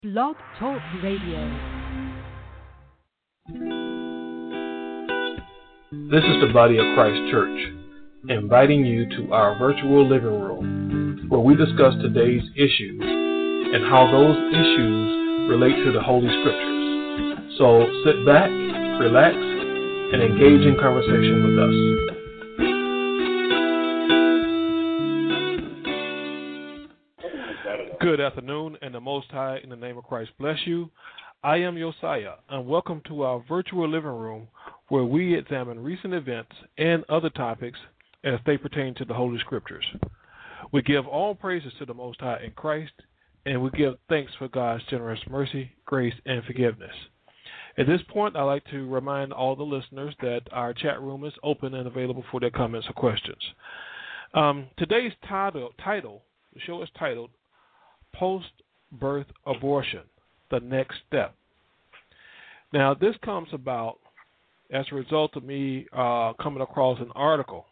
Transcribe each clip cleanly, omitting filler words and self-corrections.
Blog Talk Radio. This is the Body of Christ Church, inviting you to our virtual living room, where we discuss today's issues and how those issues relate to the Holy Scriptures. So sit back, relax, and engage in conversation with us. Good afternoon, and the Most High, in the name of Christ, bless you. I am Josiah, and welcome to our virtual living room, where we examine recent events and other topics as they pertain to the Holy Scriptures. We give all praises to the Most High in Christ, and we give thanks for God's generous mercy, grace, and forgiveness. At this point, I'd like to remind all the listeners that our chat room is open and available for their comments or questions. Today's title, the show is titled Post-Birth Abortion, the Next Step. Now, this comes about as a result of me coming across an article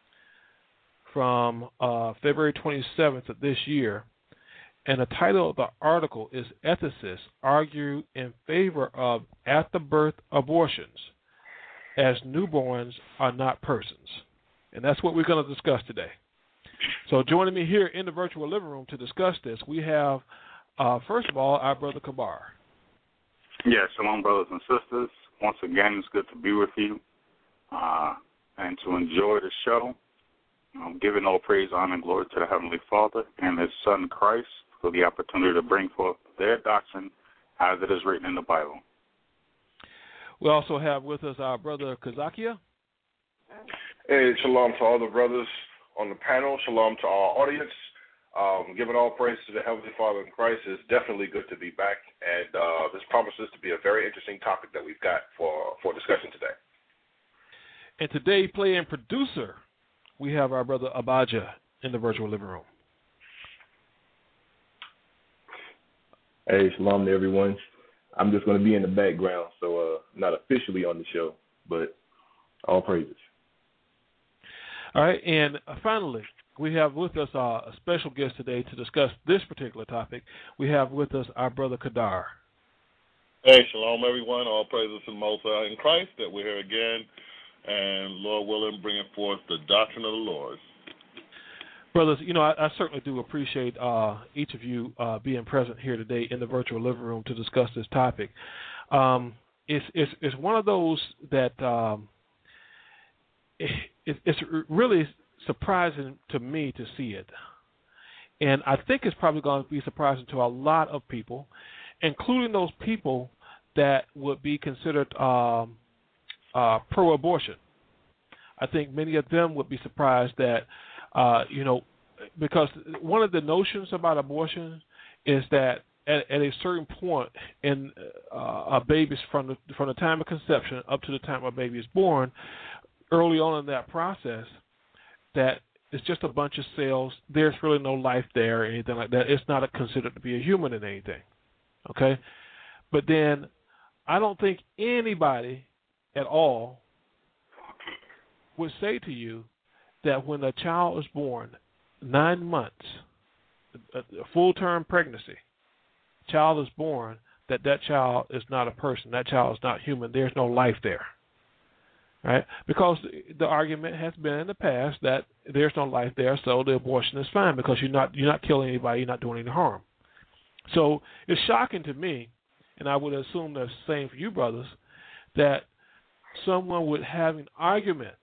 from February 27th of this year, and the title of the article is Ethicists Argue in Favor of After-Birth Abortions as Newborns Are Not Persons. And that's what we're going to discuss today. So joining me here in the virtual living room to discuss this, we have, first of all, our brother Kabar. Yes, shalom, brothers and sisters. Once again, it's good to be with you and to enjoy the show. Giving all praise, honor, and glory to the Heavenly Father and His Son, Christ, for the opportunity to bring forth their doctrine as it is written in the Bible. We also have with us our brother Kazakia. Hey, shalom to all the brothers on the panel. Shalom to our audience. Giving all praise to the Heavenly Father in Christ. It's definitely good to be back, and this promises to be a very interesting topic that we've got for discussion today. And today, play and producer, we have our brother Abaja in the virtual living room. Hey, shalom to everyone. I'm just going to be in the background, so not officially on the show, but all praises. All right, and finally, we have with us a special guest today to discuss this particular topic. We have with us our brother Kadar. Hey, shalom, everyone. All praises to the Most High in Christ that we're here again, and Lord willing, bringing forth the doctrine of the Lord. Brothers, you know, I certainly do appreciate each of you being present here today in the virtual living room to discuss this topic. It's one of those that it's really surprising to me to see it. And I think it's probably going to be surprising to a lot of people, including those people that would be considered pro-abortion. I think many of them would be surprised that, because one of the notions about abortion is that at a certain point in a baby's from the time of conception up to the time a baby is born, early on in that process, that it's just a bunch of cells. There's really no life there or anything like that. It's not considered to be a human in anything. Okay? But then I don't think anybody at all would say to you that when a child is born, 9 months, a full-term pregnancy, child is born, that child is not a person. That child is not human. There's no life there. Right? Because the argument has been in the past that there's no life there, so the abortion is fine because you're not killing anybody, you're not doing any harm. So it's shocking to me, and I would assume the same for you brothers, that someone would have an argument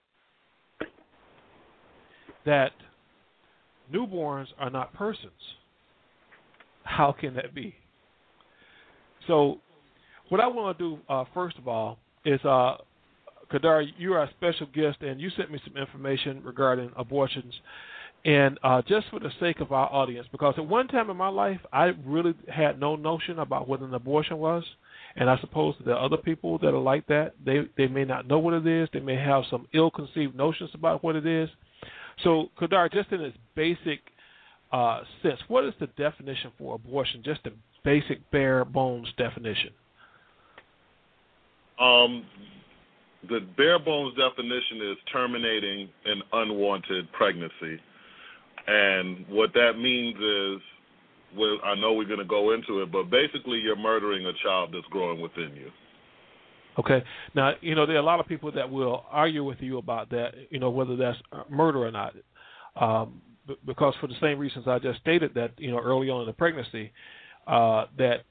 that newborns are not persons. How can that be? So what I want to do, first of all, is Kadar, you are a special guest, and you sent me some information regarding abortions. And just for the sake of our audience, because at one time in my life, I really had no notion about what an abortion was. And I suppose there are other people that are like that. They may not know what it is. They may have some ill-conceived notions about what it is. So, Kadar, just in its basic sense, what is the definition for abortion, just the basic bare-bones definition? The bare-bones definition is terminating an unwanted pregnancy. And what that means is I know we're going to go into it, but basically you're murdering a child that's growing within you. Okay. Now, there are a lot of people that will argue with you about that, whether that's murder or not, because for the same reasons I just stated that, early on in the pregnancy, that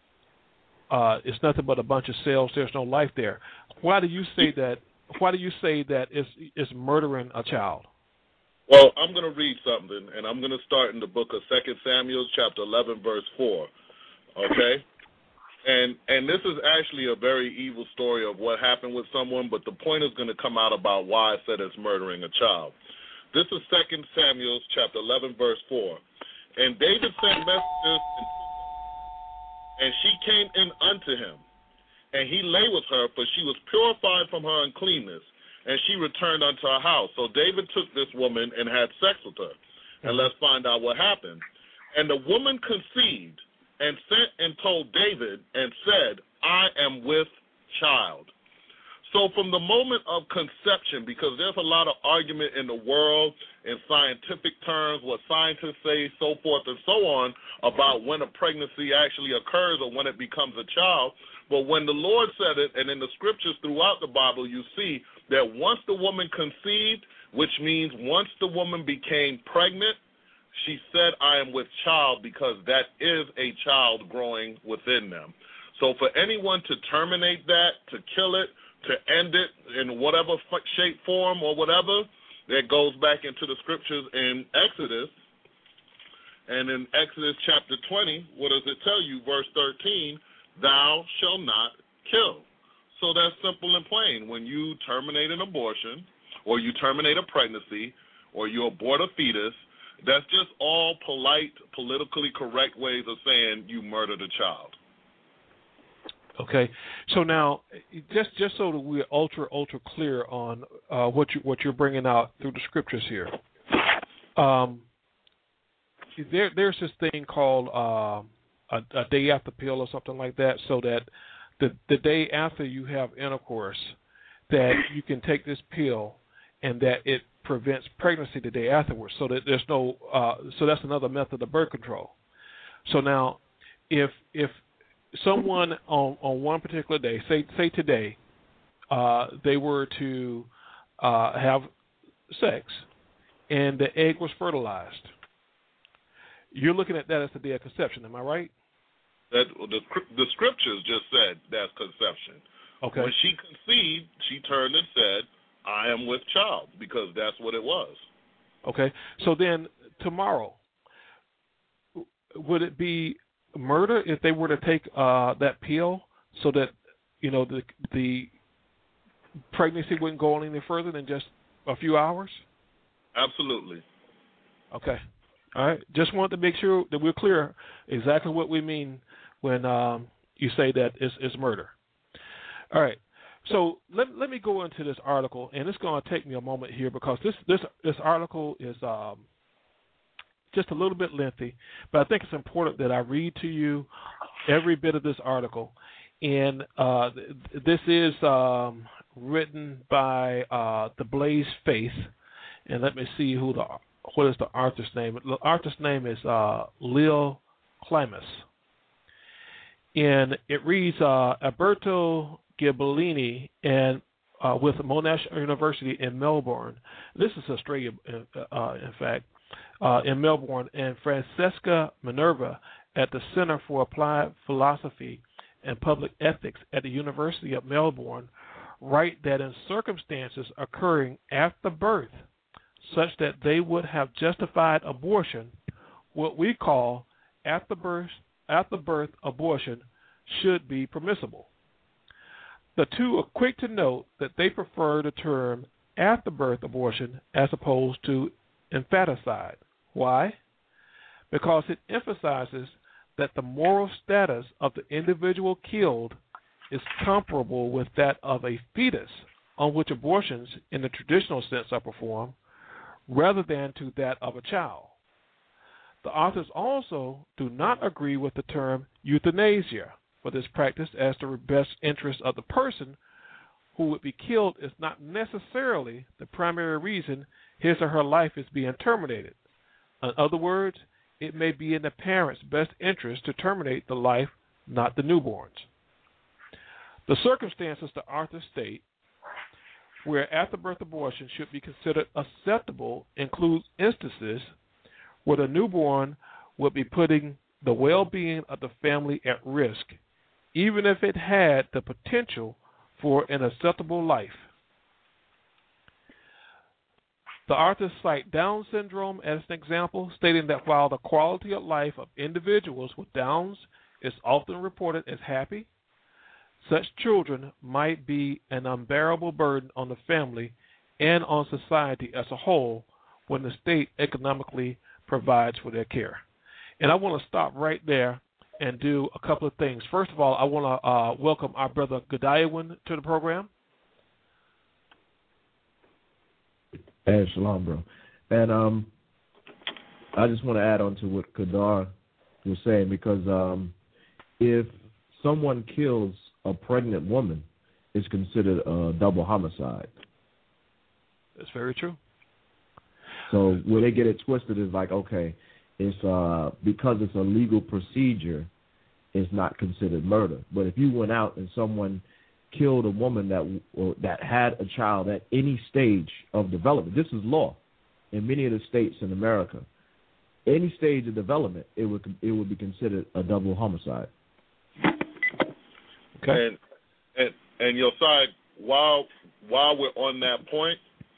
it's nothing but a bunch of cells. There's no life there. Why do you say that? Why do you say that it's murdering a child? Well, I'm going to read something, and I'm going to start in the book of 2 Samuel, chapter 11, verse 4. Okay? And this is actually a very evil story of what happened with someone, but the point is going to come out about why I said it's murdering a child. This is 2 Samuel, chapter 11, verse 4. And David sent messengers, and she came in unto him. And he lay with her, for she was purified from her uncleanness, and she returned unto her house. So David took this woman and had sex with her. And let's find out what happened. And the woman conceived and sent and told David and said, I am with child. So from the moment of conception, because there's a lot of argument in the world in scientific terms, what scientists say, so forth and so on, about when a pregnancy actually occurs or when it becomes a child. But when the Lord said it, and in the scriptures throughout the Bible, you see that once the woman conceived, which means once the woman became pregnant, she said, I am with child, because that is a child growing within them. So for anyone to terminate that, to kill it, to end it in whatever shape, form, or whatever, that goes back into the scriptures in Exodus. And in Exodus chapter 20, what does it tell you? Verse 13, thou shalt not kill. So that's simple and plain. When you terminate an abortion, or you terminate a pregnancy, or you abort a fetus, that's just all polite, politically correct ways of saying you murdered a child. Okay, so now just so that we're ultra clear on what you're bringing out through the scriptures here. There's this thing called a day after pill or something like that, so that the day after you have intercourse, that you can take this pill, and that it prevents pregnancy the day afterwards. So that there's no so that's another method of birth control. So now, if someone on one particular day, say today, they were to have sex, and the egg was fertilized, you're looking at that as the day of conception. Am I right? That the scriptures just said that's conception. Okay. When she conceived, she turned and said, I am with child, because that's what it was. Okay. So then tomorrow, would it be murder if they were to take that pill, so that the pregnancy wouldn't go on any further than just a few hours? Absolutely. Okay. All right. Just wanted to make sure that we're clear exactly what we mean when you say that it's murder. All right. So let me go into this article, and it's going to take me a moment here, because this article is just a little bit lengthy, but I think it's important that I read to you every bit of this article. And this is written by the Blaze Faith, and let me see what is the author's name. The author's name is Lil Klimas, and it reads Alberto Ghibellini and with Monash University in Melbourne. This is Australia, in fact, in Melbourne, and Francesca Minerva at the Center for Applied Philosophy and Public Ethics at the University of Melbourne write that in circumstances occurring after birth, such that they would have justified abortion, what we call after birth abortion should be permissible. The two are quick to note that they prefer the term after-birth abortion as opposed to infanticide. Why? Because it emphasizes that the moral status of the individual killed is comparable with that of a fetus on which abortions in the traditional sense are performed, rather than to that of a child. The authors also do not agree with the term euthanasia for this practice, as the best interest of the person who would be killed is not necessarily the primary reason his or her life is being terminated. In other words, it may be in the parent's best interest to terminate the life, not the newborn's. The circumstances the authors state where after-birth abortion should be considered acceptable include instances where the newborn would be putting the well-being of the family at risk, even if it had the potential for an acceptable life. The authors cite Down syndrome as an example, stating that while the quality of life of individuals with Downs is often reported as happy, such children might be an unbearable burden on the family and on society as a whole when the state economically provides for their care. And I want to stop right there and do a couple of things. First of all, I want to welcome our brother Godiawin to the program. Hey, shalom, bro. And I just want to add on to what Kadar was saying, because if someone kills a pregnant woman, it's considered a double homicide. That's very true. So where they get it twisted is like, okay, it's because it's a legal procedure, it's not considered murder. But if you went out and someone killed a woman that had a child at any stage of development, this is law in many of the states in America. Any stage of development, it would be considered a double homicide. Okay. And your side, while we're on that point,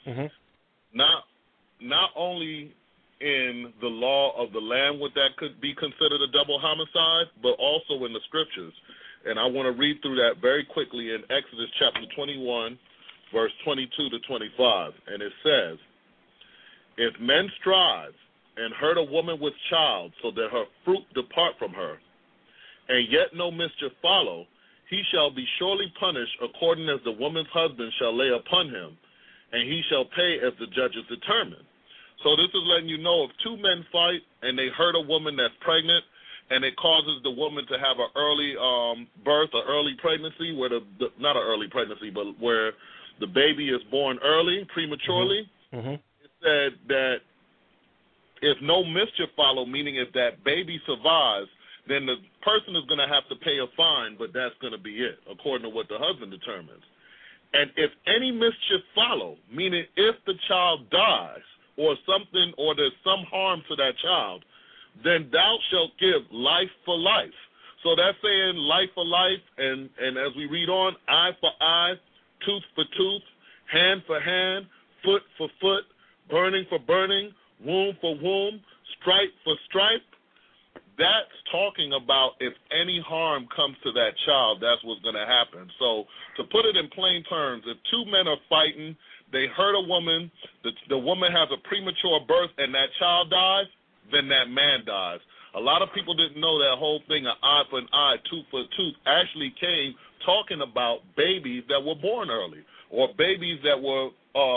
not only in the law of the land would that could be considered a double homicide, but also in the scriptures. And I want to read through that very quickly in Exodus chapter 21, verse 22 to 25. And it says, if men strive and hurt a woman with child so that her fruit depart from her, and yet no mischief follow, he shall be surely punished according as the woman's husband shall lay upon him, and he shall pay as the judges determine. So this is letting you know if two men fight and they hurt a woman that's pregnant, and it causes the woman to have an early birth, an early pregnancy, where not an early pregnancy, but where the baby is born early, prematurely. It said that if no mischief follow, meaning if that baby survives, then the person is going to have to pay a fine, but that's going to be it, according to what the husband determines. And if any mischief follow, meaning if the child dies or something, or there's some harm to that child, then thou shalt give life for life. So that's saying life for life, and as we read on, eye for eye, tooth for tooth, hand for hand, foot for foot, burning for burning, womb for womb, stripe for stripe. That's talking about if any harm comes to that child, that's what's going to happen. So to put it in plain terms, if two men are fighting, they hurt a woman, the woman has a premature birth, and that child dies, then that man dies. A lot of people didn't know that whole thing, an eye for an eye, tooth for a tooth, actually came talking about babies that were born early, or babies that were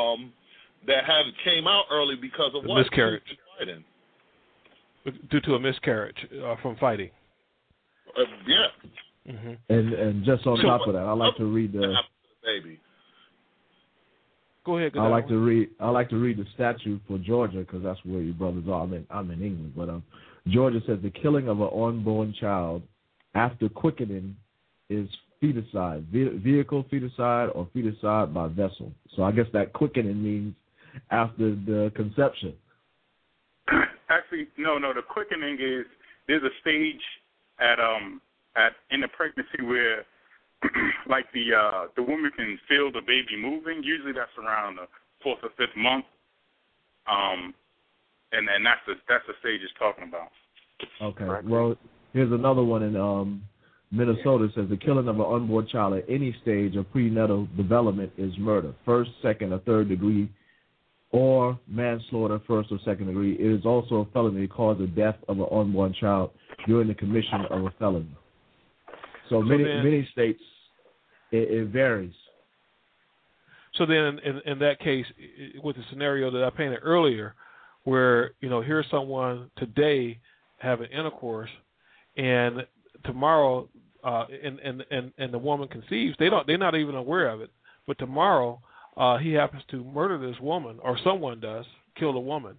came out early because of what? Miscarriage. Due to a miscarriage from fighting. Yeah. And just on top of that, I like to read the baby. Go ahead. I like to read the statute for Georgia, because that's where your brothers are. I'm in England, but Georgia says the killing of an unborn child after quickening is feticide, vehicle feticide, or feticide by vessel. So I guess that quickening means after the conception. Actually, no. The quickening is there's a stage in the pregnancy where, like the woman can feel the baby moving. Usually that's around the 4th or 5th month, and that's the stage it's talking about. Okay. Correct. Well, here's another one in Minnesota. It says the killing of an unborn child at any stage of prenatal development is murder, 1st, 2nd, or 3rd degree, or manslaughter, 1st or 2nd degree. It is also a felony to cause the death of an unborn child during the commission of a felony. So many states, it varies. So then, in that case, with the scenario that I painted earlier, where here's someone today having intercourse, and tomorrow, and the woman conceives, they're not even aware of it, but tomorrow he happens to murder this woman, or someone does kill the woman,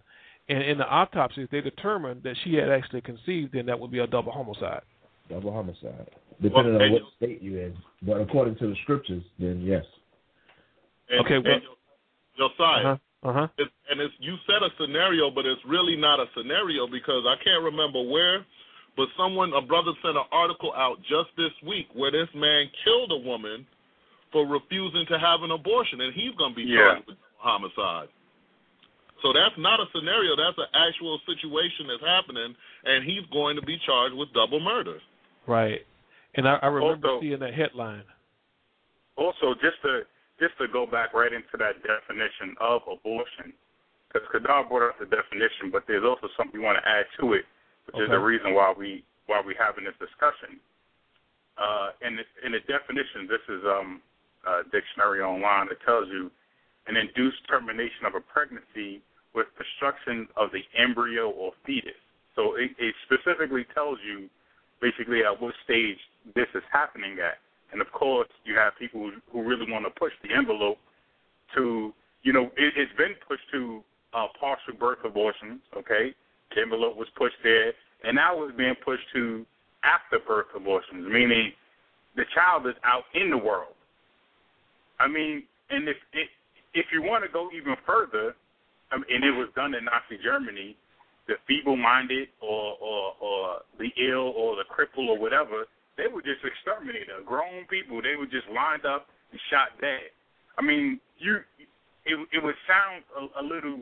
And in the autopsy, if they determined that she had actually conceived, then that would be a double homicide. Double homicide, depending on what state you're in. But according to the scriptures, then yes. Okay. Well, Josiah. You said a scenario, but it's really not a scenario because I can't remember where, but a brother sent an article out just this week where this man killed a woman for refusing to have an abortion, and he's going to be charged with homicide. So that's not a scenario. That's an actual situation that's happening, and he's going to be charged with double murder. Right. And I remember seeing that headline. Also, just to go back right into that definition of abortion, because Kadar brought up the definition, but there's also something we want to add to it, which is the reason why we're having this discussion. In the definition, this is a dictionary online that tells you an induced termination of a pregnancy with destruction of the embryo or fetus. So it specifically tells you basically at what stage this is happening at. And, of course, you have people who really want to push the envelope to, it's been pushed to partial birth abortions, okay? The envelope was pushed there. And now it's being pushed to after birth abortions, meaning the child is out in the world. I mean, and if you want to go even further, and it was done in Nazi Germany, the feeble-minded or the ill or the crippled or whatever, they would just exterminate them. Grown people, they were just lined up and shot dead. I mean, it would sound a little,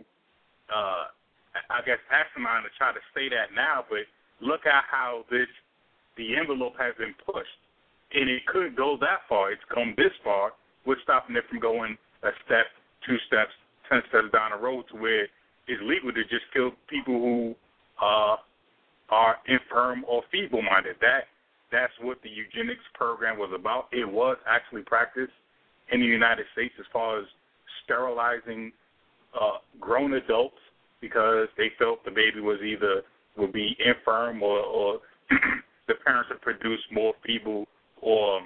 I guess, asinine to try to say that now, but look at how the envelope has been pushed. And it could go that far. It's come this far. We're stopping it from going a step, 2 steps, 10 steps down the road to where it's legal to just kill people who are infirm or feeble-minded. That's what the eugenics program was about. It was actually practiced in the United States as far as sterilizing grown adults because they felt the baby would be infirm or the parents would produce more feeble or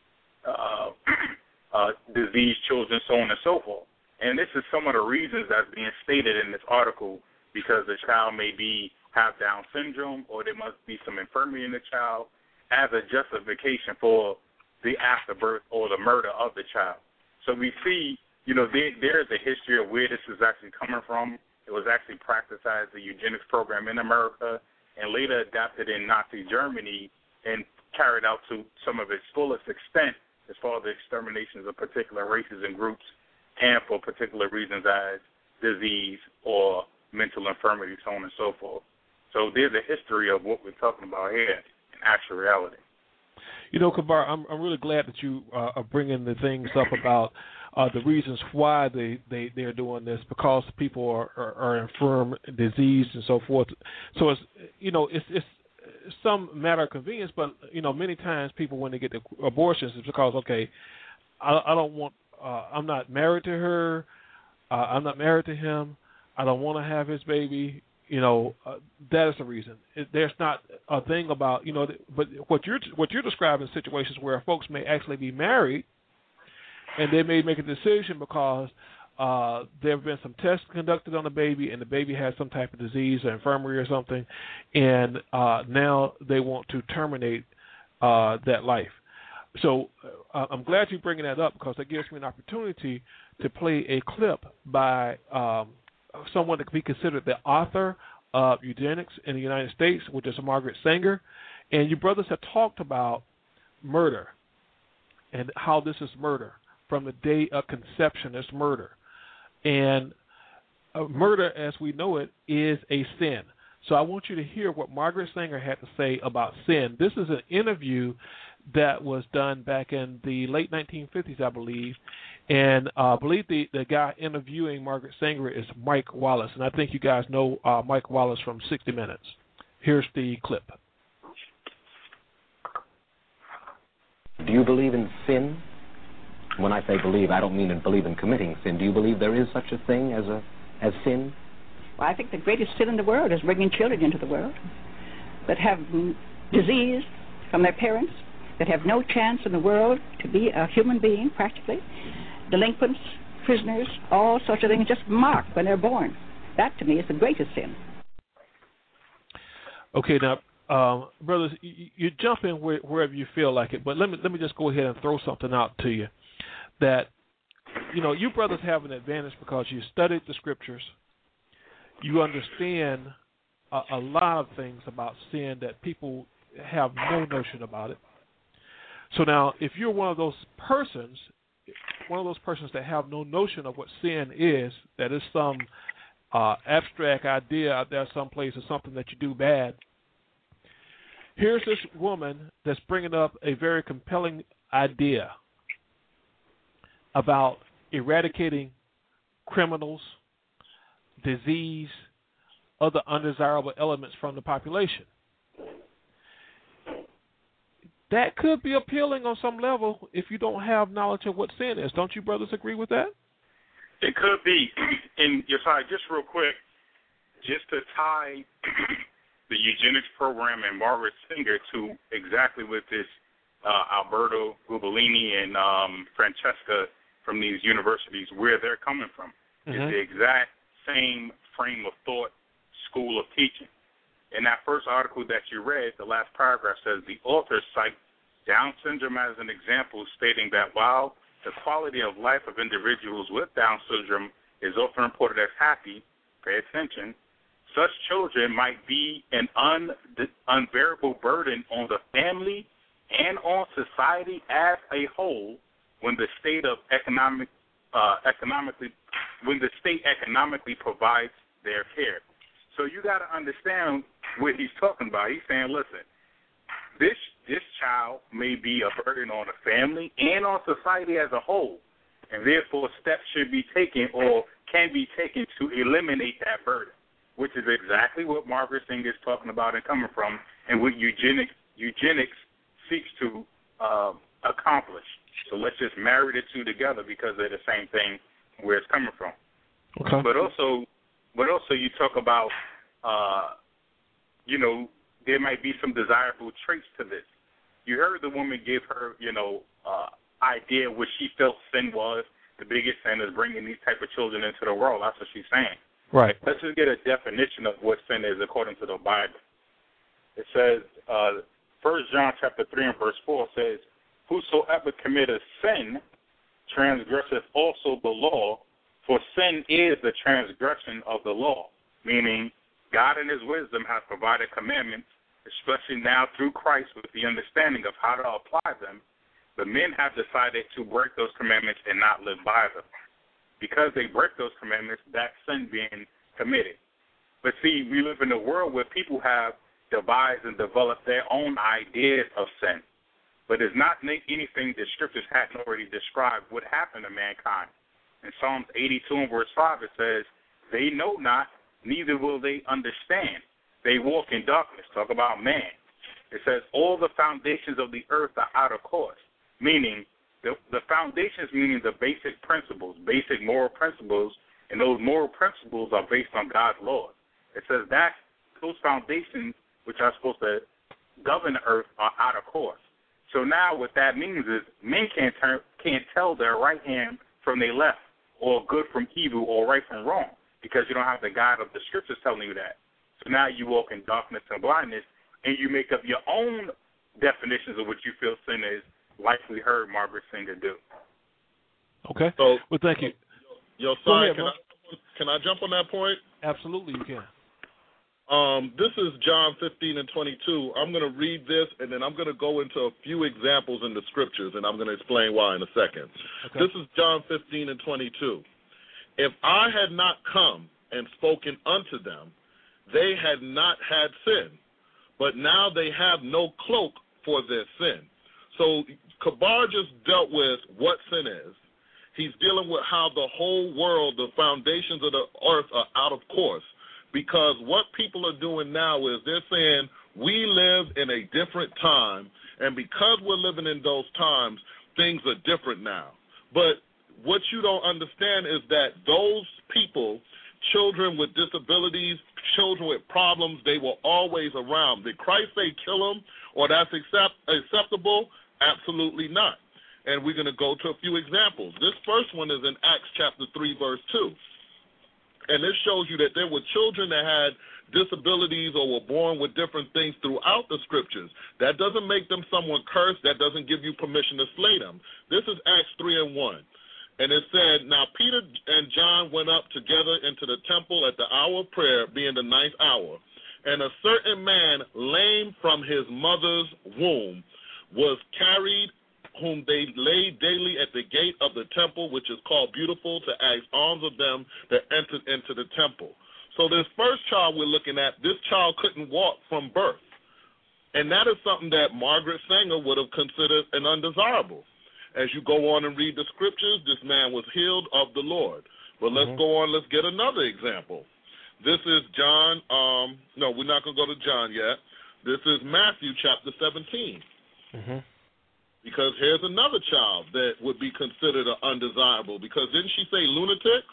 diseased children, so on and so forth. And this is some of the reasons that's being stated in this article, because the child may have Down syndrome or there must be some infirmity in the child as a justification for the afterbirth or the murder of the child. So we see, there's a history of where this is actually coming from. It was actually practiced as a eugenics program in America and later adapted in Nazi Germany and carried out to some of its fullest extent as far as the exterminations of particular races and groups and for particular reasons as disease or mental infirmity, so on and so forth. So there's a history of what we're talking about here in actual reality. Kabar, I'm really glad that you are bringing the things up about the reasons why they're doing this, because people are infirm, diseased, and so forth. So it's some matter of convenience, but many times people, when they get the abortions, it's because I don't want. I'm not married to her. I'm not married to him. I don't want to have his baby. That is the reason. There's not a thing about but what you're describing is situations where folks may actually be married, and they may make a decision because there have been some tests conducted on the baby, and the baby has some type of disease or infirmary or something, and now they want to terminate that life. So I'm glad you're bringing that up, because that gives me an opportunity to play a clip by someone that could be considered the author of eugenics in the United States, which is Margaret Sanger. And you brothers have talked about murder and how this is murder. From the day of conception, it's murder. And murder, as we know it, is a sin. So I want you to hear what Margaret Sanger had to say about sin. This is an interview that was done back in the late 1950s, I believe. And I believe the guy interviewing Margaret Sanger is Mike Wallace. And I think you guys know Mike Wallace from 60 Minutes. Here's the clip. Do you believe in sin? When I say believe, I don't mean believe in committing sin. Do you believe there is such a thing as sin? Well, I think the greatest sin in the world is bringing children into the world that have disease from their parents, that have no chance in the world to be a human being, practically. Delinquents, prisoners, all sorts of things just marked when they're born. That, to me, is the greatest sin. Okay, now, brothers, you jump in wherever you feel like it, but let me just go ahead and throw something out to you. That, you brothers have an advantage because you studied the scriptures. You understand a lot of things about sin that people have no notion about it. So now, if you're one of those persons that have no notion of what sin is, that is some abstract idea out there someplace or something that you do bad, here's this woman that's bringing up a very compelling idea about eradicating criminals, disease, other undesirable elements from the population. That could be appealing on some level if you don't have knowledge of what sin is. Don't you brothers agree with that? It could be. And sorry, just real quick, just to tie the eugenics program and Margaret Singer to exactly what this Alberto Gubalini and Francesca from these universities, where they're coming from. Mm-hmm. It's the exact same frame of thought, school of teaching. In that first article that you read, the last paragraph says the authors cite Down syndrome as an example, stating that while the quality of life of individuals with Down syndrome is often reported as happy, pay attention, such children might be an unbearable burden on the family and on society as a whole when the state economically provides their care. So you got to understand what he's talking about. He's saying, listen, this child may be a burden on the family and on society as a whole, and therefore steps should be taken or can be taken to eliminate that burden, which is exactly what Margaret Singer is talking about and coming from, and what eugenics seeks to accomplish. So let's just marry the two together because they're the same thing where it's coming from. Okay. But also you talk about, there might be some desirable traits to this. You heard the woman give her, idea what she felt sin was. The biggest sin is bringing these type of children into the world. That's what she's saying. Right. Let's just get a definition of what sin is according to the Bible. It says, 1 John chapter 3 and verse 4 says, whosoever committeth sin transgresseth also the law, for sin is the transgression of the law. Meaning, God in his wisdom has provided commandments, especially now through Christ with the understanding of how to apply them, but men have decided to break those commandments and not live by them. Because they break those commandments, that's sin being committed. But see, we live in a world where people have devised and developed their own ideas of sin. But it's not anything that scriptures hadn't already described what happened to mankind. In Psalms 82 and verse 5, it says, they know not, neither will they understand. They walk in darkness. Talk about man. It says, all the foundations of the earth are out of course. Meaning, the foundations meaning the basic principles, basic moral principles, and those moral principles are based on God's laws. It says that those foundations, which are supposed to govern the earth, are out of course. So now what that means is men can't tell their right hand from their left, or good from evil, or right from wrong, because you don't have the God of the scriptures telling you that. So now you walk in darkness and blindness, and you make up your own definitions of what you feel sin is, like we heard Margaret Singer do. Okay. So, well, thank you. Yo, sorry, can I jump on that point? Absolutely, you can. This is John 15 and 22. I'm going to read this, and then I'm going to go into a few examples in the scriptures, and I'm going to explain why in a second. Okay. This is John 15 and 22. If I had not come and spoken unto them, they had not had sin, but now they have no cloak for their sin. So Kabar just dealt with what sin is. He's dealing with how the whole world, the foundations of the earth are out of course. Because what people are doing now is they're saying we live in a different time, and because we're living in those times, things are different now. But what you don't understand is that those people, children with disabilities, children with problems, they were always around. Did Christ say kill them or that's acceptable? Absolutely not. And we're going to go to a few examples. This first one is in Acts chapter 3, verse 2. And this shows you that there were children that had disabilities or were born with different things throughout the scriptures. That doesn't make them someone cursed. That doesn't give you permission to slay them. This is Acts 3:1. And it said, now Peter and John went up together into the temple at the hour of prayer, being the 9th hour. And a certain man, lame from his mother's womb, was carried, whom they laid daily at the gate of the temple, which is called Beautiful, to ask alms of them that entered into the temple. So this first child we're looking at, this child couldn't walk from birth. And that is something that Margaret Sanger would have considered an undesirable. As you go on and read the scriptures, this man was healed of the Lord. But let's go on, let's get another example. This is John, no, we're not going to go to John yet. This is Matthew chapter 17. Because here's another child that would be considered undesirable. Because didn't she say lunatics?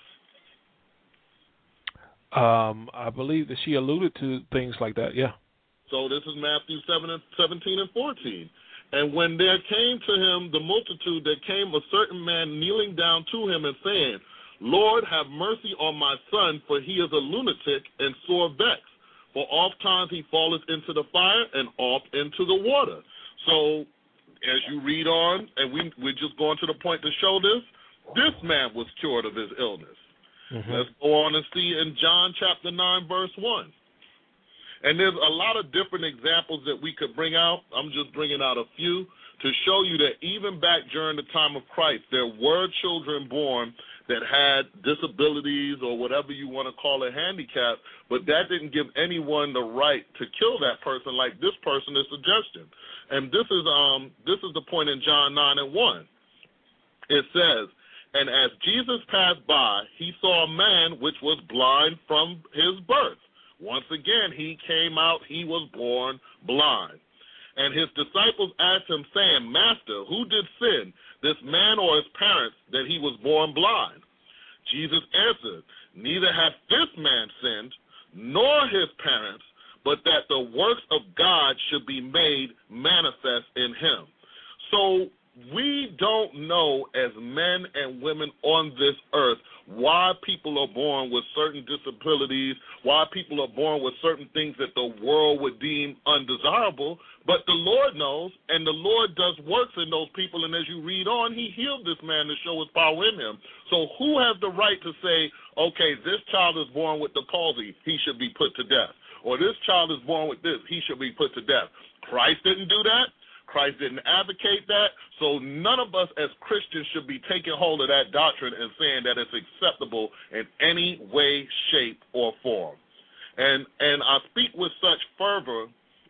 I believe that she alluded to things like that, yeah. So this is Matthew 17 and 14. And when there came to him the multitude, there came a certain man kneeling down to him and saying, Lord, have mercy on my son, for he is a lunatic and sore vexed. For oft times he falleth into the fire and oft into the water. So as you read on, and we're just going to the point to show this man was cured of his illness. Let's go on and see in John chapter 9, verse 1. And there's a lot of different examples that we could bring out. I'm just bringing out a few to show you that even back during the time of Christ, there were children born that had disabilities or whatever you want to call a handicap, but that didn't give anyone the right to kill that person like this person is suggesting. And this is the point in John 9 and 1. It says, and as Jesus passed by, he saw a man which was blind from his birth. Once again, he came out, he was born blind. And his disciples asked him, saying, Master, who did sin, this man or his parents, that he was born blind? Jesus answered, neither hath this man sinned, nor his parents, but that the works of God should be made manifest in him. So we don't know as men and women on this earth why people are born with certain disabilities, why people are born with certain things that the world would deem undesirable, but the Lord knows, and the Lord does works in those people, and as you read on, he healed this man to show his power in him. So who has the right to say, okay, this child is born with the palsy, he should be put to death, or this child is born with this, he should be put to death? Christ didn't do that. Christ didn't advocate that, so none of us as Christians should be taking hold of that doctrine and saying that it's acceptable in any way, shape, or form. And I speak with such fervor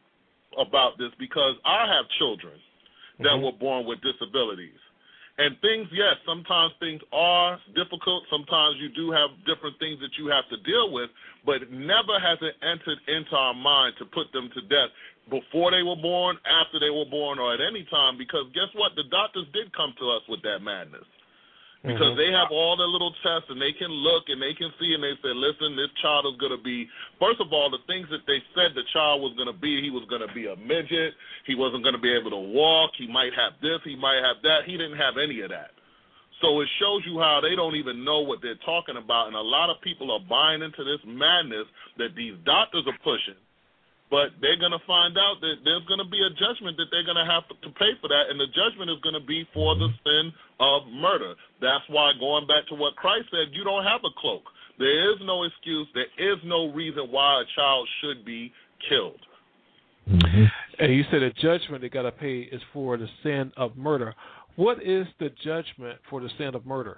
about this because I have children that were born with disabilities. And things, yes, sometimes things are difficult. Sometimes you do have different things that you have to deal with, but never has it entered into our mind to put them to death before they were born, after they were born, or at any time, because guess what? The doctors did come to us with that madness. Because they have all their little tests, and they can look, and they can see, and they say, listen, this child is going to be, first of all, the things that they said the child was going to be, he was going to be a midget, he wasn't going to be able to walk, he might have this, he might have that. He didn't have any of that. So it shows you how they don't even know what they're talking about, and a lot of people are buying into this madness that these doctors are pushing. But they're going to find out that there's going to be a judgment that they're going to have to pay for that, and the judgment is going to be for the sin of murder. That's why, going back to what Christ said, you don't have a cloak. There is no excuse. There is no reason why a child should be killed. And you said the judgment they got to pay is for the sin of murder. What is the judgment for the sin of murder?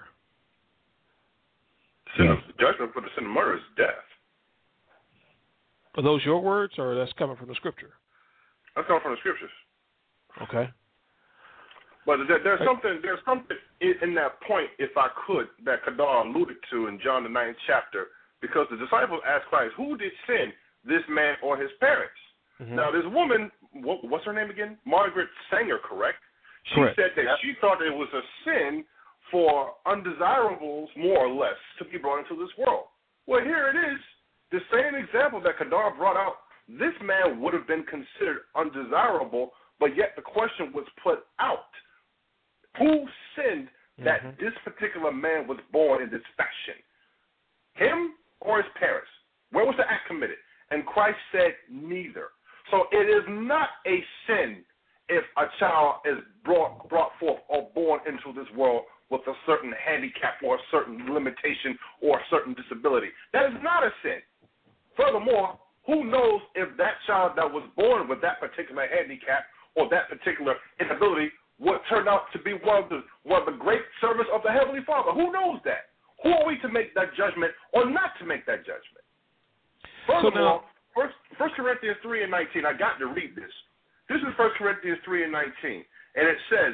Judgment for the sin of murder is death. Are those your words, or that's coming from the scripture? That's coming from the scriptures. Okay. But there's something in that point, if I could, that Kadar alluded to in John the 9th chapter, because the disciples asked Christ, who did sin, this man or his parents? Now, this woman, what's her name again? Margaret Sanger, correct? She said that she thought it was a sin for undesirables, more or less, to be brought into this world. Well, here it is. The same example that Kadar brought out, this man would have been considered undesirable, but yet the question was put out. Who sinned that this particular man was born in this fashion? Him or his parents? Where was the act committed? And Christ said neither. So it is not a sin if a child is brought forth or born into this world with a certain handicap or a certain limitation or a certain disability. That is not a sin. Furthermore, who knows if that child that was born with that particular handicap or that particular inability would turn out to be one of the great servants of the Heavenly Father? Who knows that? Who are we to make that judgment or not to make that judgment? Furthermore, 1 Corinthians 3:19, I got to read this. This is 1 Corinthians 3:19, and it says,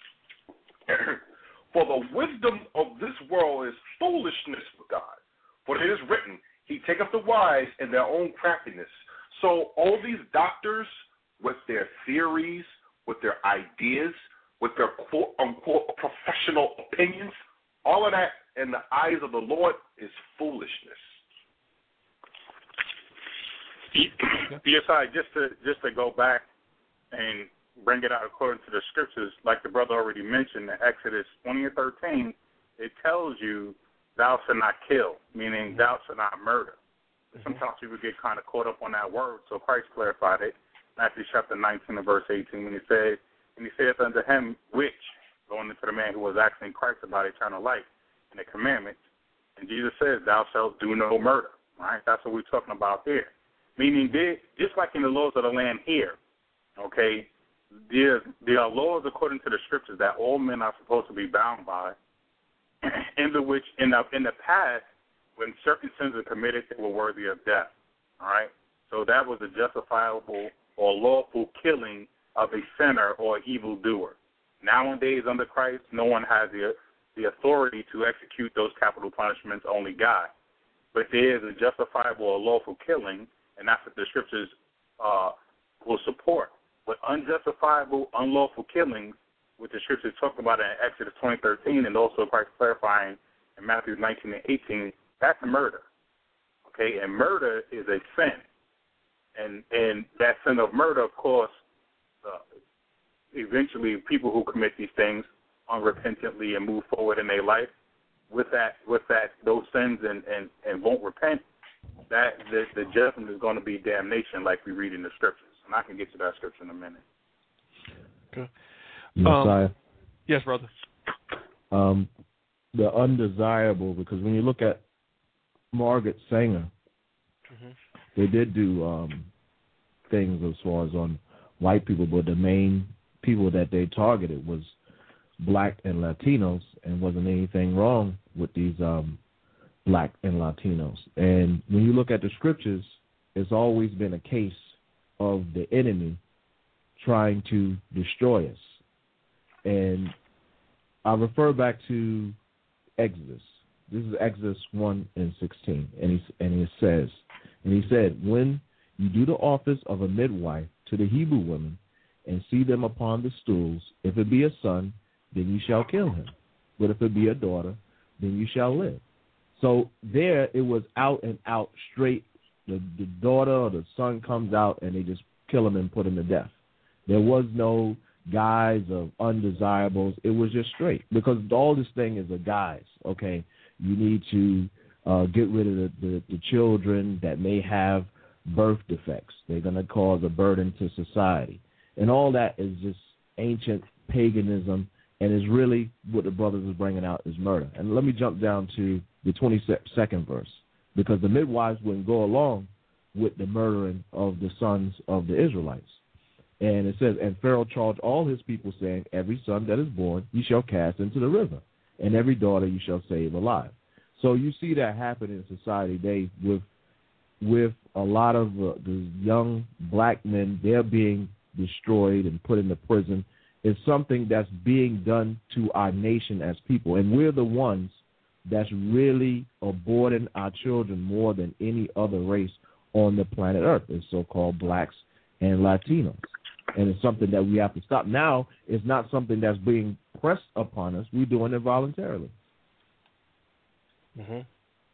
for the wisdom of this world is foolishness for God. For it is written, he taketh the wise in their own craftiness. So all these doctors with their theories, with their ideas, with their quote-unquote professional opinions, all of that in the eyes of the Lord is foolishness. Yes, just to go back and bring it out according to the scriptures, like the brother already mentioned, in Exodus 20:13, it tells you, thou shalt not kill, meaning thou shalt not murder. Sometimes people get kind of caught up on that word, so Christ clarified it. Matthew chapter 19 and verse 18, when he said, and he saith unto him, which, going into the man who was asking Christ about eternal life and the commandments, and Jesus says, thou shalt do no murder, right? That's what we're talking about here. Meaning, just like in the laws of the land here, okay, there are laws according to the scriptures that all men are supposed to be bound by, in the past, when certain sins are committed, they were worthy of death, all right? So that was a justifiable or lawful killing of a sinner or evildoer. Nowadays, under Christ, no one has the authority to execute those capital punishments, only God. But there is a justifiable or lawful killing, and that's what the scriptures will support. But unjustifiable, unlawful killings, which the scriptures talk about in Exodus 20:13, and also Christ clarifying in Matthew 19 and 18, that's murder. Okay, and murder is a sin. And that sin of murder, of course, eventually people who commit these things unrepentantly and move forward in their life with those sins and won't repent, that the judgment is going to be damnation, like we read in the scriptures. And I can get to that scripture in a minute. Okay. Messiah. Yes, brother. The undesirable, because when you look at Margaret Sanger, they did do things as far as on white people, but the main people that they targeted was black and Latinos, and wasn't anything wrong with these black and Latinos. And when you look at the scriptures, it's always been a case of the enemy trying to destroy us. And I refer back to Exodus. This is Exodus 1:16, and he said, when you do the office of a midwife to the Hebrew women and see them upon the stools, if it be a son, then you shall kill him. But if it be a daughter, then you shall live. So there it was out and out straight. The daughter or the son comes out and they just kill him and put him to death. There was no guise of undesirables. It was just straight, because all this thing is a guise, okay? You need to get rid of the children that may have birth defects. They're going to cause a burden to society. And all that is just ancient paganism, and is really what the brothers is bringing out is murder. And let me jump down to the 22nd verse, because the midwives wouldn't go along with the murdering of the sons of the Israelites. And it says, and Pharaoh charged all his people, saying, every son that is born you shall cast into the river, and every daughter you shall save alive. So you see that happen in society today with a lot of the young black men. They're being destroyed and put into prison. It's something that's being done to our nation as people, and we're the ones that's really aborting our children more than any other race on the planet Earth, is so-called blacks and Latinos. And it's something that we have to stop. Now, it's not something that's being pressed upon us. We're doing it voluntarily. And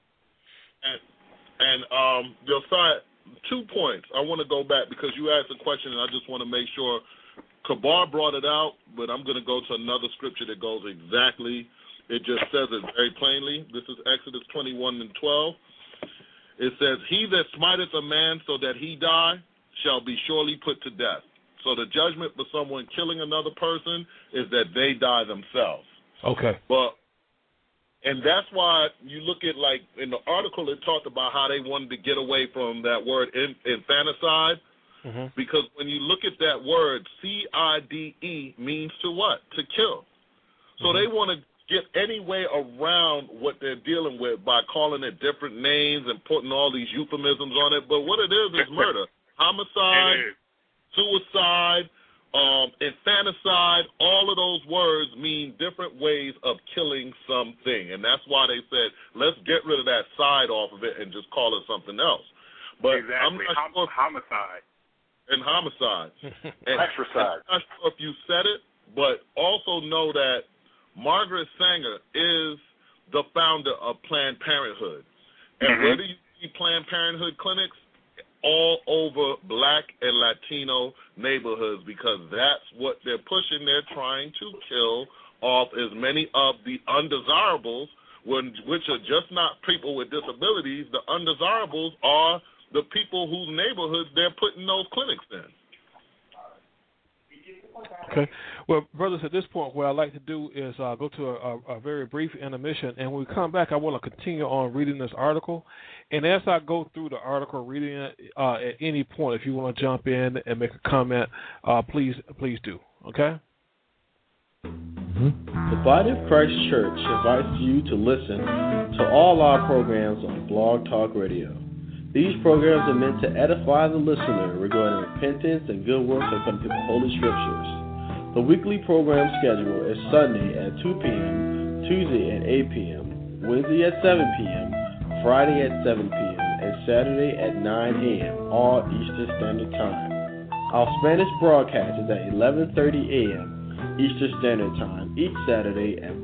Josiah, 2 points. I want to go back because you asked a question, and I just want to make sure. Kabar brought it out, but I'm going to go to another scripture that goes exactly. It just says it very plainly. This is Exodus 21:12. it says, "He that smiteth a man so that he die shall be surely put to death." So the judgment for someone killing another person is that they die themselves. Okay. And that's why you look at, like, in the article, it talked about how they wanted to get away from that word infanticide, because when you look at that word, C-I-D-E means to what? To kill. So they want to get any way around what they're dealing with by calling it different names and putting all these euphemisms on it. But what it is murder. Homicide, suicide, infanticide, all of those words mean different ways of killing something. And that's why they said, let's get rid of that side off of it and just call it something else. But exactly. I'm not sure homicide. And homicide. And extricide. I'm not sure if you said it, but also know that Margaret Sanger is the founder of Planned Parenthood. And where do you see Planned Parenthood clinics? All over Black and Latino neighborhoods, because that's what they're pushing. They're trying to kill off as many of the undesirables, which are just not people with disabilities. The undesirables are the people whose neighborhoods they're putting those clinics in. Okay. Well, brothers, at this point, what I'd like to do is go to a very brief intermission, and when we come back, I want to continue on reading this article. And as I go through the article, reading it, at any point, if you want to jump in and make a comment, please do. Okay? The Body of Christ Church invites you to listen to all our programs on Blog Talk Radio. These programs are meant to edify the listener regarding repentance and good works according to the Holy Scriptures. The weekly program schedule is Sunday at 2 p.m., Tuesday at 8 p.m., Wednesday at 7 p.m., Friday at 7 p.m., and Saturday at 9 a.m., all Eastern Standard Time. Our Spanish broadcast is at 11:30 a.m. Eastern Standard Time each Saturday at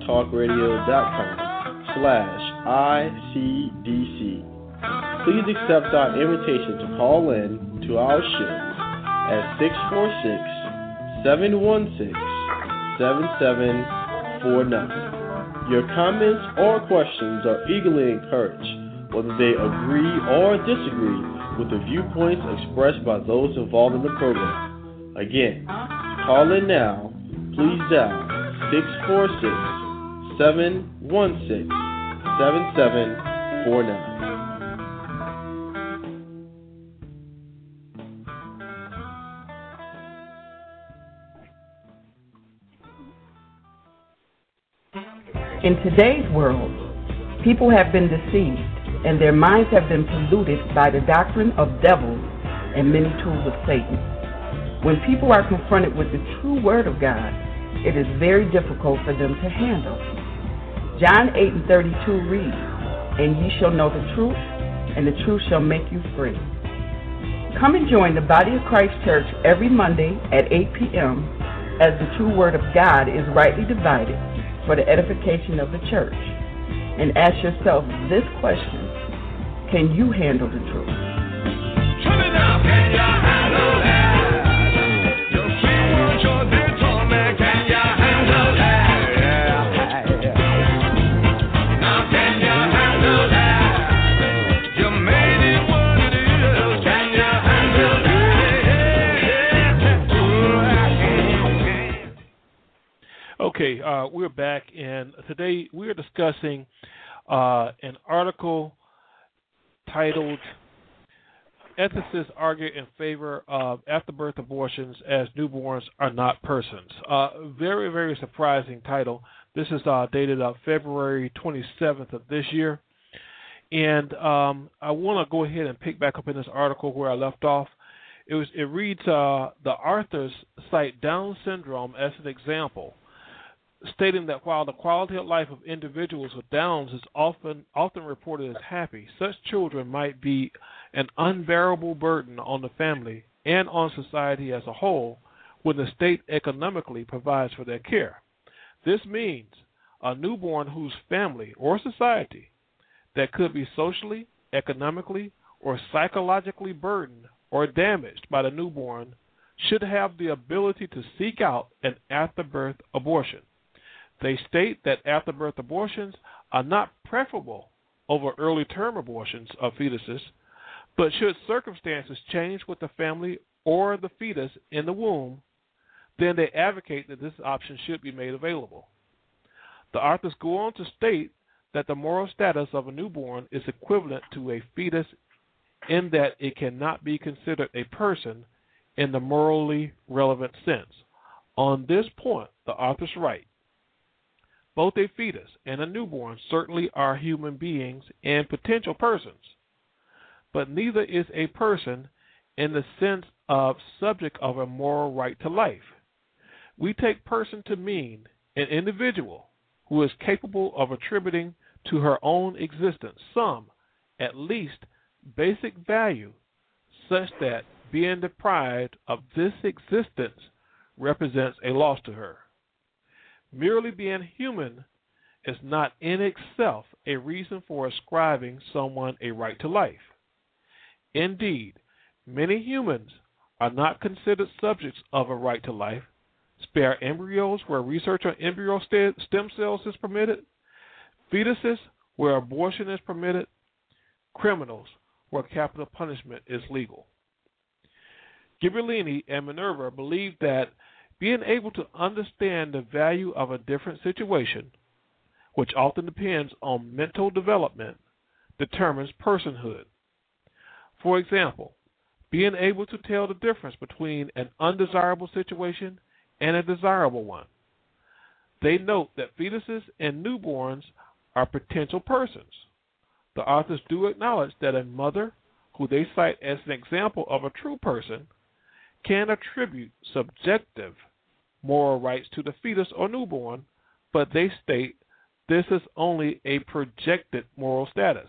blogtalkradio.com/ICDC. Please accept our invitation to call in to our show at 646-716-7749. Your comments or questions are eagerly encouraged, whether they agree or disagree with the viewpoints expressed by those involved in the program. Again, call in now. Please dial 646-716-7749. In today's world, people have been deceived, and their minds have been polluted by the doctrine of devils and many tools of Satan. When people are confronted with the true Word of God, it is very difficult for them to handle. John 8:32 reads, "And ye shall know the truth, and the truth shall make you free." Come and join the Body of Christ Church every Monday at 8 p.m. as the true Word of God is rightly divided for the edification of the church. And ask yourself this question: can you handle the truth? Turn it up, can you handle that? Your free world, your dear torment, can you handle that? Now can you handle that? You made it what it is, can you handle that? Okay, we're back, and today we are discussing an article titled "Ethicists Argue in Favor of Afterbirth Abortions as Newborns Are Not Persons." Very, very surprising title. This is dated February 27th of this year. And I want to go ahead and pick back up in this article where I left off. It reads, the authors cite Down syndrome as an example, stating that while the quality of life of individuals with Downs is often reported as happy, such children might be an unbearable burden on the family and on society as a whole when the state economically provides for their care. This means a newborn whose family or society that could be socially, economically, or psychologically burdened or damaged by the newborn should have the ability to seek out an afterbirth abortion. They state that afterbirth abortions are not preferable over early term abortions of fetuses, but should circumstances change with the family or the fetus in the womb, then they advocate that this option should be made available. The authors go on to state that the moral status of a newborn is equivalent to a fetus in that it cannot be considered a person in the morally relevant sense. On this point, the authors write, both a fetus and a newborn certainly are human beings and potential persons, but neither is a person in the sense of subject of a moral right to life. We take person to mean an individual who is capable of attributing to her own existence some, at least, basic value, such that being deprived of this existence represents a loss to her. Merely being human is not in itself a reason for ascribing someone a right to life. Indeed, many humans are not considered subjects of a right to life. Spare embryos where research on embryo stem cells is permitted, fetuses where abortion is permitted, criminals where capital punishment is legal. Ghibellini and Minerva believed that being able to understand the value of a different situation, which often depends on mental development, determines personhood. For example, being able to tell the difference between an undesirable situation and a desirable one. They note that fetuses and newborns are potential persons. The authors do acknowledge that a mother, who they cite as an example of a true person, can attribute subjective moral rights to the fetus or newborn, but they state this is only a projected moral status.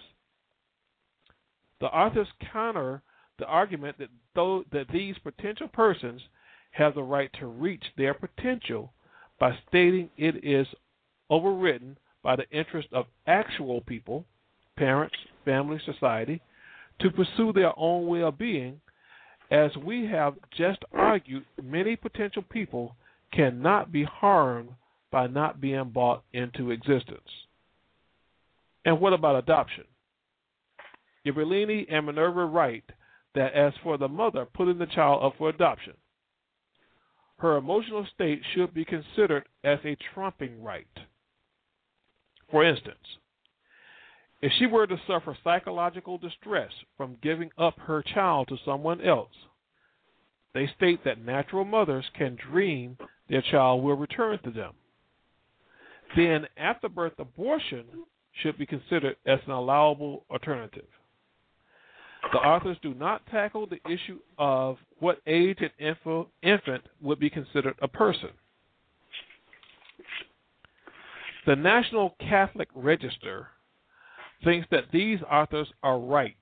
The authors counter the argument that these potential persons have the right to reach their potential by stating it is overridden by the interest of actual people, parents, family, society, to pursue their own well-being. As we have just argued, many potential people cannot be harmed by not being brought into existence. And what about adoption? Ghibellini and Minerva write that as for the mother putting the child up for adoption, her emotional state should be considered as a trumping right. For instance, if she were to suffer psychological distress from giving up her child to someone else, they state that natural mothers can dream their child will return to them. Then after-birth abortion should be considered as an allowable alternative. The authors do not tackle the issue of what age an infant would be considered a person. The National Catholic Register thinks that these authors are right.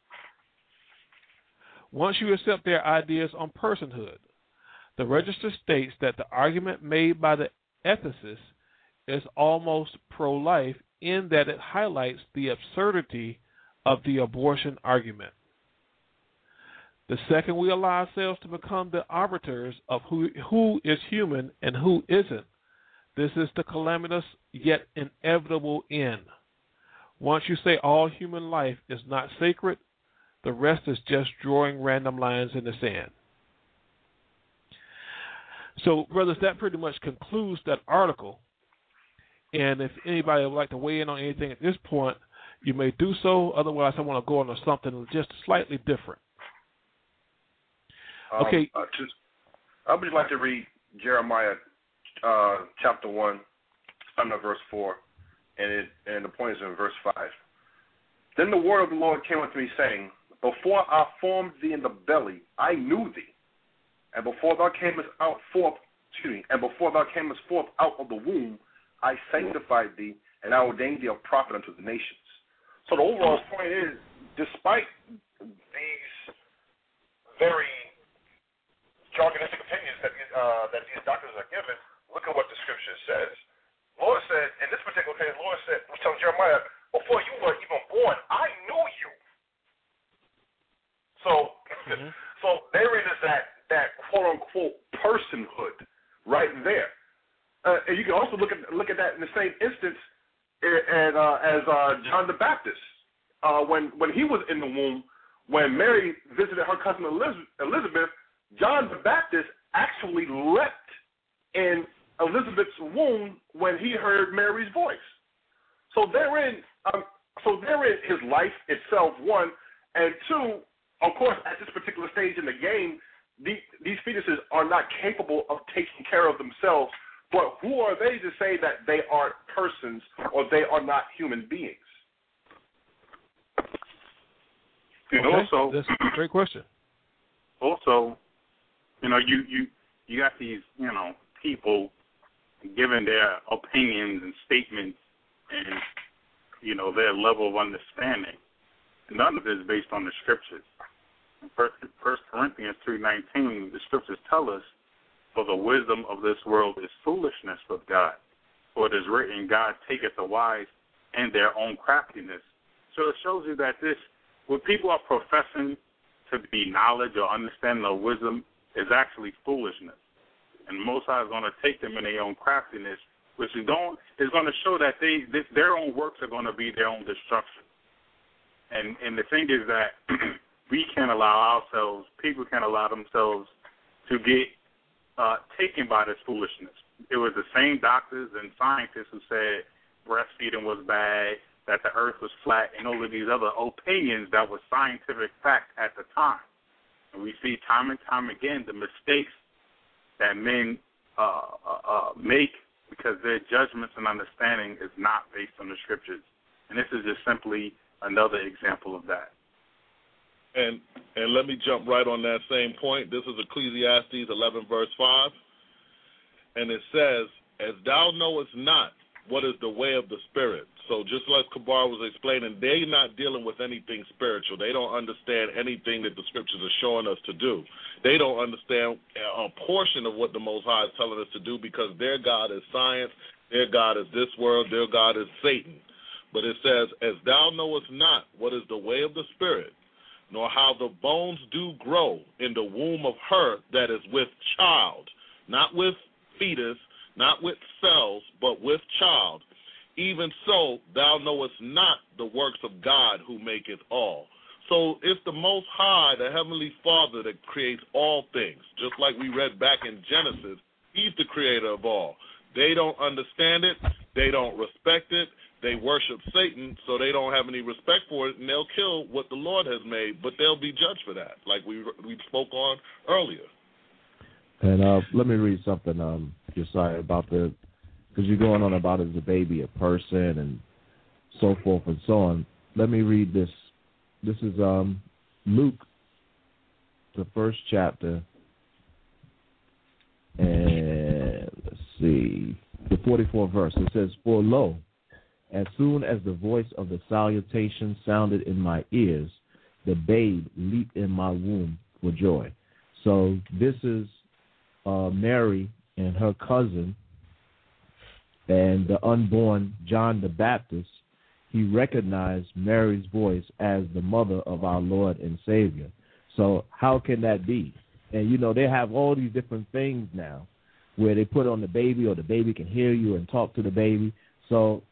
Once you accept their ideas on personhood, the Register states that the argument made by the ethicists is almost pro-life in that it highlights the absurdity of the abortion argument. The second we allow ourselves to become the arbiters of who is human and who isn't, this is the calamitous yet inevitable end. Once you say all human life is not sacred, the rest is just drawing random lines in the sand. So, brothers, that pretty much concludes that article. And if anybody would like to weigh in on anything at this point, you may do so. Otherwise, I want to go on to something just slightly different. Okay. I would like to read Jeremiah chapter 1, verse 4, and the point is in verse 5. Then the word of the Lord came unto me, saying, Before I formed thee in the belly, I knew thee, and before thou camest forth out of the womb, I sanctified thee, and I ordained thee a prophet unto the nations. So the overall point is, despite these very jargonistic opinions that these doctors are given, look at what the scripture says. Lord said, in this particular case, Lord said, was telling Jeremiah, before you were even born, I knew you. So, so there is that quote unquote personhood right there. And you can also look at that in the same instance and as John the Baptist, when he was in the womb, when Mary visited her cousin Elizabeth, John the Baptist actually leapt in Elizabeth's womb when he heard Mary's voice. So therein his life itself, one, and two, of course, at this particular stage in the game, these fetuses are not capable of taking care of themselves. But who are they to say that they aren't persons or they are not human beings? And okay. also, That's a great question. Also, you got these, people giving their opinions and statements and, their level of understanding. None of it is based on the scriptures. In 1 Corinthians 3:19, the scriptures tell us, for the wisdom of this world is foolishness with God. For it is written, God taketh the wise in their own craftiness. So it shows you that what people are professing to be knowledge or understanding of wisdom is actually foolishness. And Most High is going to take them in their own craftiness, which is going to show that their own works are going to be their own destruction. And the thing is that we can't allow people can't allow themselves to get taken by this foolishness. It was the same doctors and scientists who said breastfeeding was bad, that the earth was flat, and all of these other opinions that were scientific fact at the time. And we see time and time again the mistakes that men make because their judgments and understanding is not based on the scriptures. And this is just simply another example of that. And let me jump right on that same point. This is Ecclesiastes 11, verse 5. And it says, as thou knowest not what is the way of the Spirit. So just like Kabar was explaining, they're not dealing with anything spiritual. They don't understand anything that the scriptures are showing us to do. They don't understand a portion of what the Most High is telling us to do because their God is science, their God is this world, their God is Satan. But it says, as thou knowest not what is the way of the Spirit, nor how the bones do grow in the womb of her that is with child, not with fetus, not with cells, but with child. Even so, thou knowest not the works of God who maketh all. So it's the Most High, the Heavenly Father, that creates all things. Just like we read back in Genesis, He's the creator of all. They don't understand it. They don't respect it. They worship Satan, so they don't have any respect for it, and they'll kill what the Lord has made, but they'll be judged for that, like we spoke on earlier. And let me read something, Josiah, about because you're going on about is a baby a person and so forth and so on. Let me read this. This is Luke, the first chapter, and let's see, the 44th verse. It says, for lo, as soon as the voice of the salutation sounded in my ears, the babe leaped in my womb for joy. So this is Mary and her cousin and the unborn John the Baptist. He recognized Mary's voice as the mother of our Lord and Savior. So how can that be? And, they have all these different things now where they put on the baby or the baby can hear you and talk to the baby. So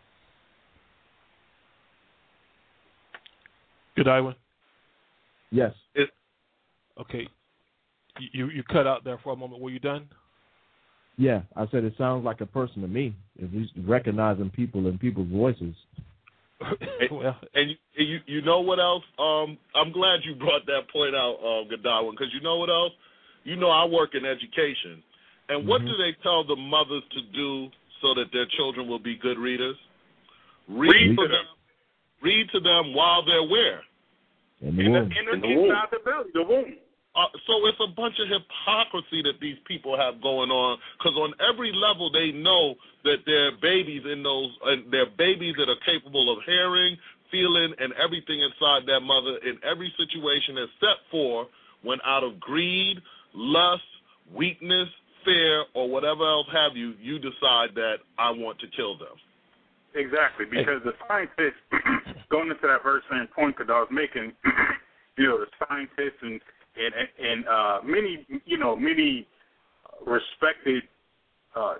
Good, Iwan? Yes. Okay. You cut out there for a moment. Were you done? Yeah, I said it sounds like a person to me. If he's recognizing people and people's voices. Well. And you know what else? I'm glad you brought that point out, Godwin, because you know what else? I work in education. And what do they tell the mothers to do so that their children will be good readers? Read to them. Read to them while they're where? In the womb. Inside the womb. So it's a bunch of hypocrisy that these people have going on, because on every level they know that there are babies they're babies that are capable of hearing, feeling, and everything inside that mother in every situation except for when out of greed, lust, weakness, fear, or whatever else have you, you decide that I want to kill them. Exactly, because the scientists, going into that very same point that I was making, the scientists and many respected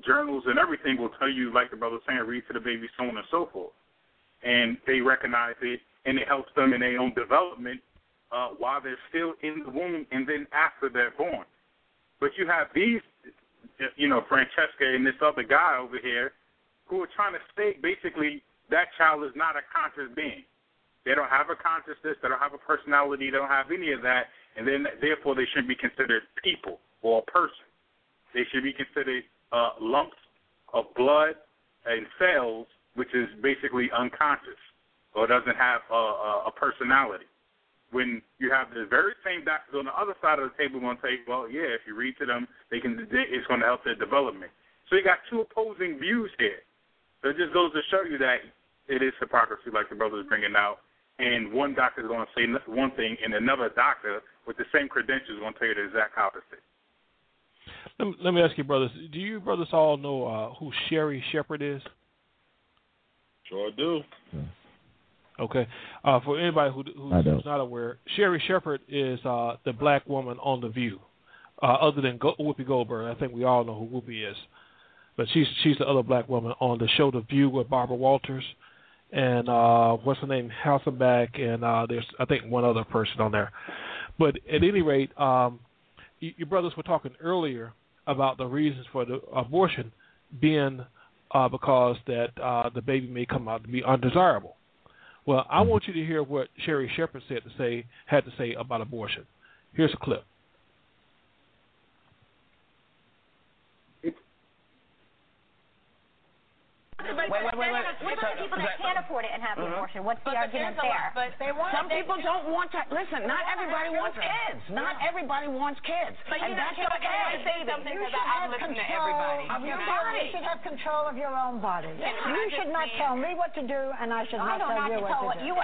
journals and everything will tell you, like the brother was saying, read to the baby, so on and so forth. And they recognize it, and it helps them in their own development while they're still in the womb and then after they're born. But you have these, Francesca and this other guy over here who are trying to state basically that child is not a conscious being. They don't have a consciousness, they don't have a personality, they don't have any of that, and then therefore they shouldn't be considered people or a person. They should be considered lumps of blood and cells, which is basically unconscious or doesn't have a personality. When you have the very same doctors on the other side of the table going to say, well, yeah, if you read to them, it's going to help their development. So you got two opposing views here. So it just goes to show you that it is hypocrisy, like the brother is bringing out. And one doctor is going to say one thing, and another doctor with the same credentials is going to tell you the exact opposite. Let me ask you, brothers. Do you brothers all know who Sherry Shepherd is? Sure do. Okay. For anybody who's not aware, Sherry Shepherd is the black woman on The View. Other than Whoopi Goldberg, I think we all know who Whoopi is. But she's the other black woman on the show The View with Barbara Walters. And what's her name? Hasselbeck, and there's, I think, one other person on there. But at any rate, your brothers were talking earlier about the reasons for the abortion being because that the baby may come out to be undesirable. Well, I want you to hear what Sherry Shepherd had to say about abortion. Here's a clip. Wait. What about the people that can't afford it and have the abortion? What's the argument there? Some people don't want to. Listen, not everybody wants kids. Not everybody wants kids. And that's okay. You should have control of your body. You should have control of your own body. You should not tell me what to do, and I should not tell you what to do.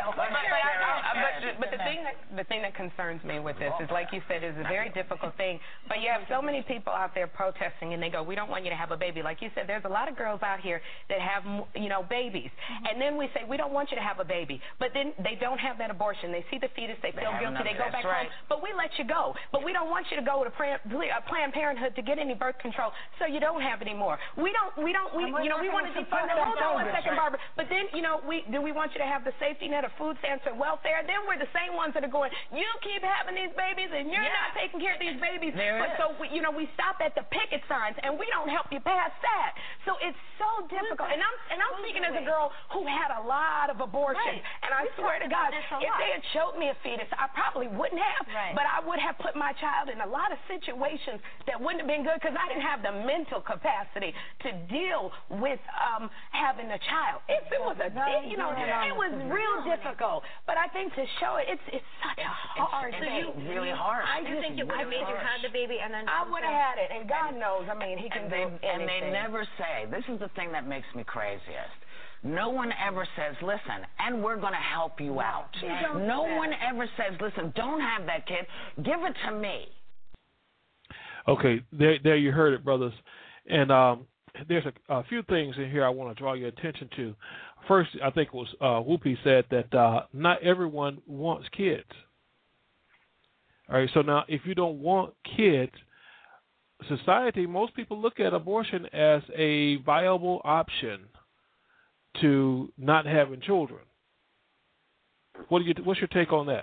But the thing that concerns me with this is, like you said, is a very difficult thing. But you have so many people out there protesting, and they go, "We don't want you to have a baby." Like you said, there's a lot of girls out here that have, babies. And then we say, we don't want you to have a baby. But then they don't have that abortion. They see the fetus. They feel guilty. They go back home. But we let you go. But we don't want you to go to Planned Parenthood to get any birth control so you don't have any more. We want to defund it. Hold on one second, Barbara. But then, we want you to have the safety net of food stamps and welfare. Then we're the same ones that are going, you keep having these babies and you're not taking care of these babies. We stop at the picket signs and we don't help you pass that. So it's so difficult. And I'm speaking as a girl who had a lot of abortions. And I swear to God, if they had choked me a fetus, I probably wouldn't have. But I would have put my child in a lot of situations that wouldn't have been good because I didn't have the mental capacity to deal with having a child. It was real difficult. But I think to show it, it's such a hard thing. It's really hard. I just think it would have made you have the baby and then I would have had it. And God knows, he can do anything. And they never say, this is the thing that makes me craziest. No one ever says, listen, and we're going to help you out. No one ever says, listen, don't have that kid. Give it to me. Okay, there you heard it, brothers. And there's a few things in here I want to draw your attention to. First, I think it was Whoopi said that not everyone wants kids. All right, so now if you don't want kids, society, most people look at abortion as a viable option to not having children. What's your take on that?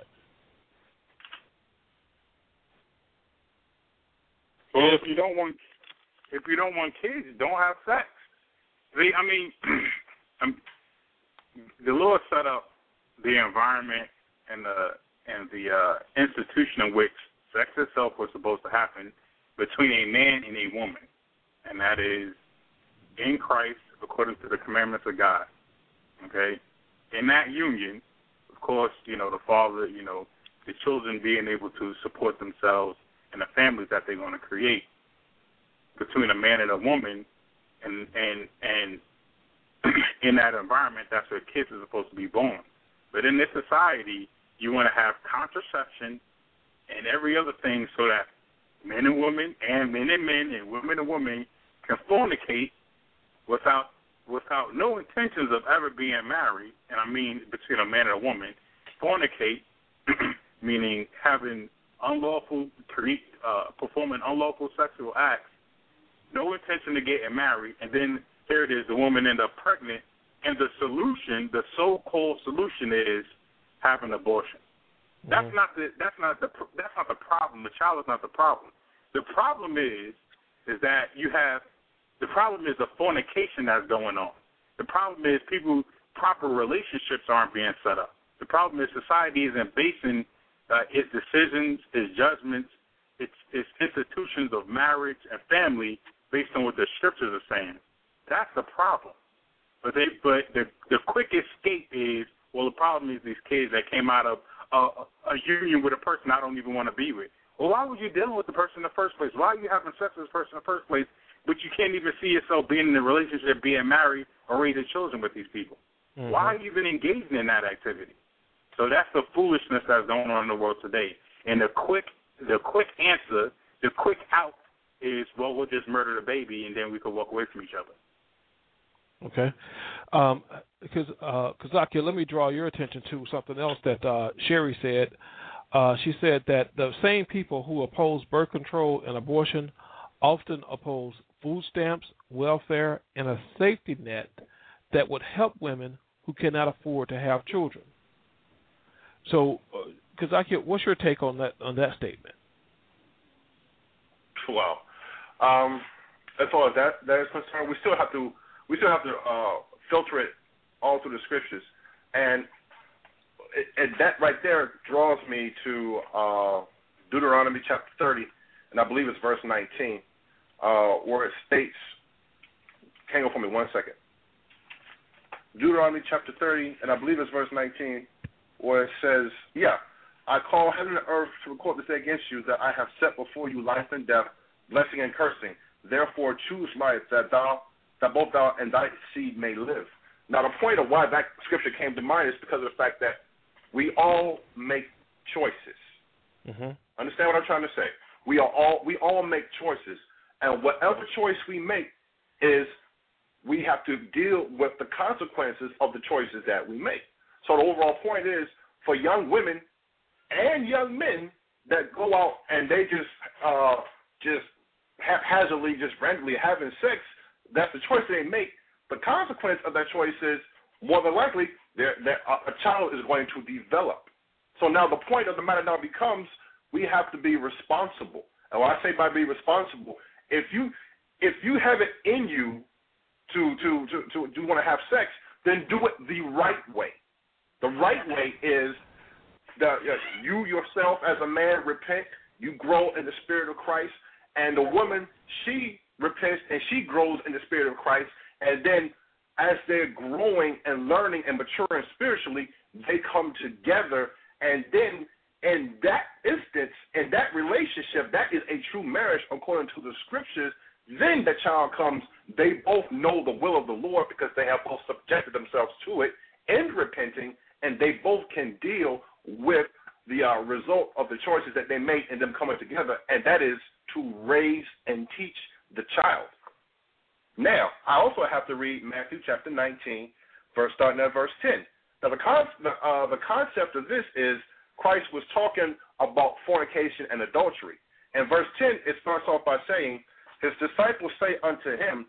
Well, if you don't want kids, don't have sex. See, the Lord set up the environment and the institution in which sex itself was supposed to happen between a man and a woman, and that is in Christ according to the commandments of God. Okay? In that union, of course, the father, the children being able to support themselves and the families that they're going to create between a man and a woman, and in that environment, that's where kids are supposed to be born. But in this society, you want to have contraception and every other thing so that men and women and men and men and women and women can fornicate without no intentions of ever being married, and I mean between a man and a woman, fornicate, meaning having performing unlawful sexual acts no intention of getting married, and then here it is, the woman ends up pregnant, and the solution, the so-called solution, is having an abortion. That's not the problem. The child is not the problem. The problem is that the problem is the fornication that's going on. The problem is proper relationships aren't being set up. The problem is society isn't basing its decisions, its judgments, its institutions of marriage and family based on what the scriptures are saying. That's the problem. But the quick escape is, well, the problem is these kids that came out of a union with a person I don't even want to be with. Well, why were you dealing with the person in the first place? Why are you having sex with this person in the first place, but you can't even see yourself being in a relationship, being married, or raising children with these people? Mm-hmm. Why are you even engaging in that activity? So that's the foolishness that's going on in the world today. And the quick answer, the quick out is, well, we'll just murder the baby and then we can walk away from each other. Okay. Because Zakia, let me draw your attention to something else that Sherry said. She said that the same people who oppose birth control and abortion often oppose food stamps, welfare, and a safety net that would help women who cannot afford to have children. So, Zakia, what's your take on that statement? Well, as far as that is concerned, we still have to filter it all through the scriptures, and that right there draws me to Deuteronomy chapter 30, and I believe it's verse 19, where it states, hang on for me 1 second. Deuteronomy chapter 30, and I believe it's verse 19, where it says, I call heaven and earth to record this day against you, that I have set before you life and death, blessing and cursing. Therefore choose life, that both thou and thy seed may live. Now, the point of why that scripture came to mind is because of the fact that we all make choices. Mm-hmm. Understand what I'm trying to say? We all make choices, and whatever choice we make is we have to deal with the consequences of the choices that we make. So the overall point is, for young women and young men that go out and they just haphazardly, just randomly having sex, that's the choice they make. The consequence of that choice is, more than likely, a child is going to develop. So now the point of the matter now becomes, we have to be responsible. And when I say by being responsible, if you have it in you to want to have sex, then do it the right way. The right way is that you yourself as a man repent, you grow in the spirit of Christ, and the woman, she repents and she grows in the spirit of Christ, and then as they're growing and learning and maturing spiritually, they come together, and then in that instance, in that relationship, that is a true marriage according to the scriptures. Then the child comes, they both know the will of the Lord because they have both subjected themselves to it and repenting, and they both can deal with the result of the choices that they made and them coming together, and that is to raise and teach the child. Now, I also have to read Matthew chapter 19, starting at verse 10. Now, the concept of this is Christ was talking about fornication and adultery. In verse 10, it starts off by saying, his disciples say unto him,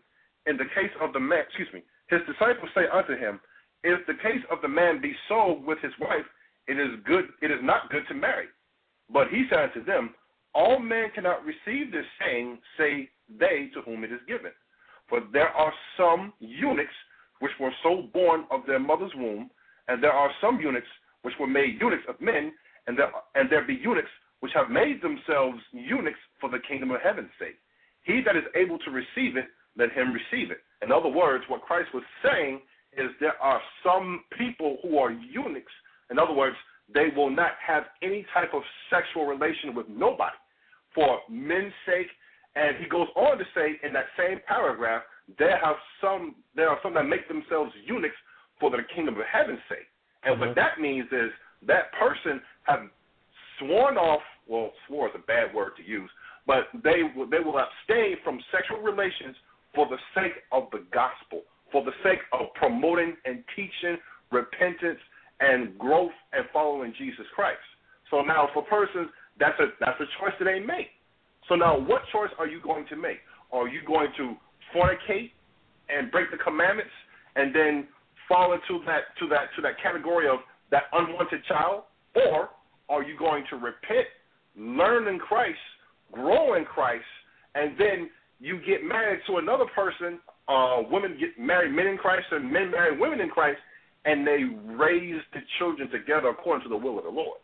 his disciples say unto him, if the case of the man be so with his wife, it is not good to marry. But he said unto them, all men cannot receive this saying, say they to whom it is given. For there are some eunuchs which were so born of their mother's womb, and there are some eunuchs which were made eunuchs of men, and there be eunuchs which have made themselves eunuchs for the kingdom of heaven's sake. He that is able to receive it, let him receive it. In other words, what Christ was saying is there are some people who are eunuchs. In other words, they will not have any type of sexual relation with nobody for men's sake. And he goes on to say in that same paragraph, there are some that make themselves eunuchs for the kingdom of heaven's sake. And what that means is that person have sworn off, well, swore is a bad word to use, but they will abstain from sexual relations for the sake of the gospel, for the sake of promoting and teaching repentance and growth and following Jesus Christ. So now for persons, that's a choice that they make. So now what choice are you going to make? Are you going to fornicate and break the commandments and then fall into that category of that unwanted child? Or are you going to repent, learn in Christ, grow in Christ, and then you get married to another person? Women get married men in Christ and men marry women in Christ, and they raise the children together according to the will of the Lord.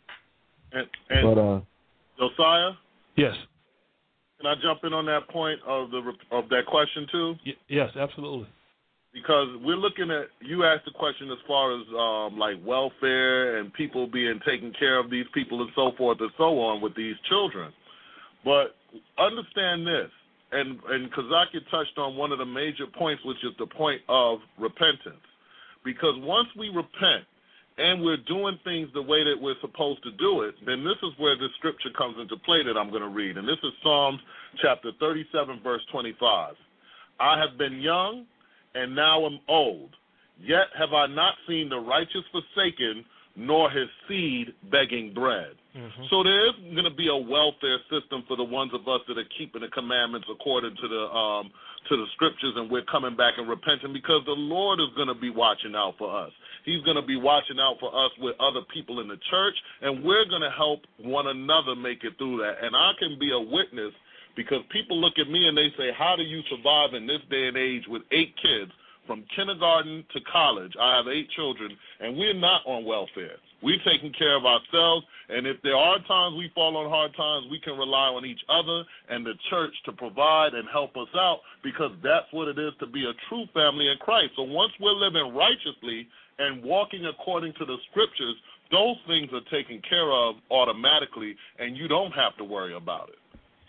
And Josiah? Yes. Can I jump in on that point of that question too? Yes, absolutely. Because we're looking at, you asked the question as far as like welfare and people being taken care of, these people and so forth and so on with these children. But understand this, and Kazaki touched on one of the major points, which is the point of repentance. Because once we repent and we're doing things the way that we're supposed to do it, then this is where the scripture comes into play that I'm going to read. And this is Psalms chapter 37, verse 25. I have been young and now am old, yet have I not seen the righteous forsaken, nor his seed begging bread. Mm-hmm. So there is going to be a welfare system for the ones of us that are keeping the commandments according to the scriptures, and we're coming back and repenting, because the Lord is going to be watching out for us. He's going to be watching out for us with other people in the church, and we're going to help one another make it through that. And I can be a witness, because people look at me and they say, how do you survive in this day and age with 8 kids from kindergarten to college? I have 8 children, and we're not on welfare. We're taking care of ourselves, and if there are times we fall on hard times, we can rely on each other and the church to provide and help us out, because that's what it is to be a true family in Christ. So once we're living righteously and walking according to the scriptures, those things are taken care of automatically, and you don't have to worry about it.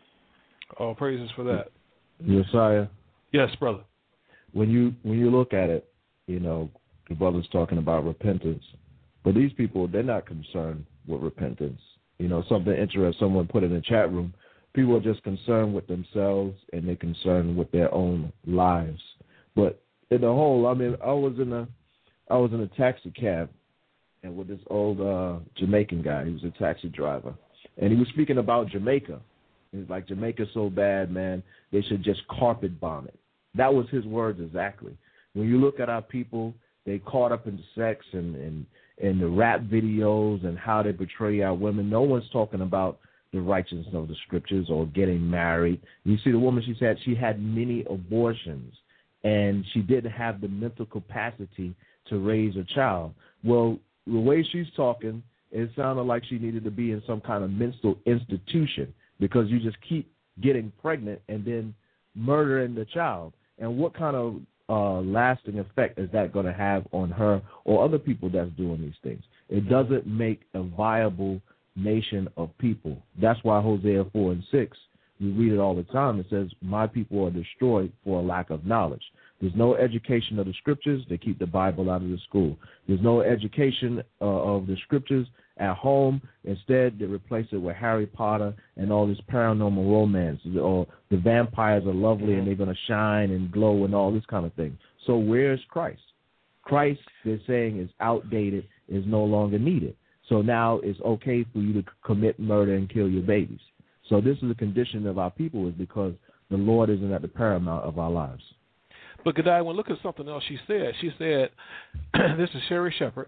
Oh, praises for that. Josiah? Yes, brother. When you look at it, you know, the brother's talking about repentance. But these people, they're not concerned with repentance. You know, something interesting someone put in the chat room, people are just concerned with themselves and they're concerned with their own lives. But in the whole, I mean, I was in a taxi cab and with this old Jamaican guy. He was a taxi driver. And he was speaking about Jamaica. He's like, Jamaica's so bad, man, they should just carpet bomb it. That was his words exactly. When you look at our people, they caught up in sex and the rap videos and how they portray our women. No one's talking about the righteousness of the scriptures or getting married. You see the woman, she said she had many abortions and she didn't have the mental capacity to raise a child. Well, the way she's talking, it sounded like she needed to be in some kind of mental institution, because you just keep getting pregnant and then murdering the child. And what kind of lasting effect is that going to have on her or other people that's doing these things? It doesn't make a viable nation of people. That's why Hosea 4:6, we read it all the time. It says, my people are destroyed for a lack of knowledge. There's no education of the scriptures. They keep the Bible out of the school. There's no education of the scriptures at home. Instead, they replace it with Harry Potter and all this paranormal romance, or the vampires are lovely and they're going to shine and glow and all this kind of thing. So where's Christ? Christ, they're saying, is outdated, is no longer needed. So now it's okay for you to commit murder and kill your babies. So this is the condition of our people, is because the Lord isn't at the paramount of our lives. But Godai, look at something else she said. She said, this is Sherry Shepherd,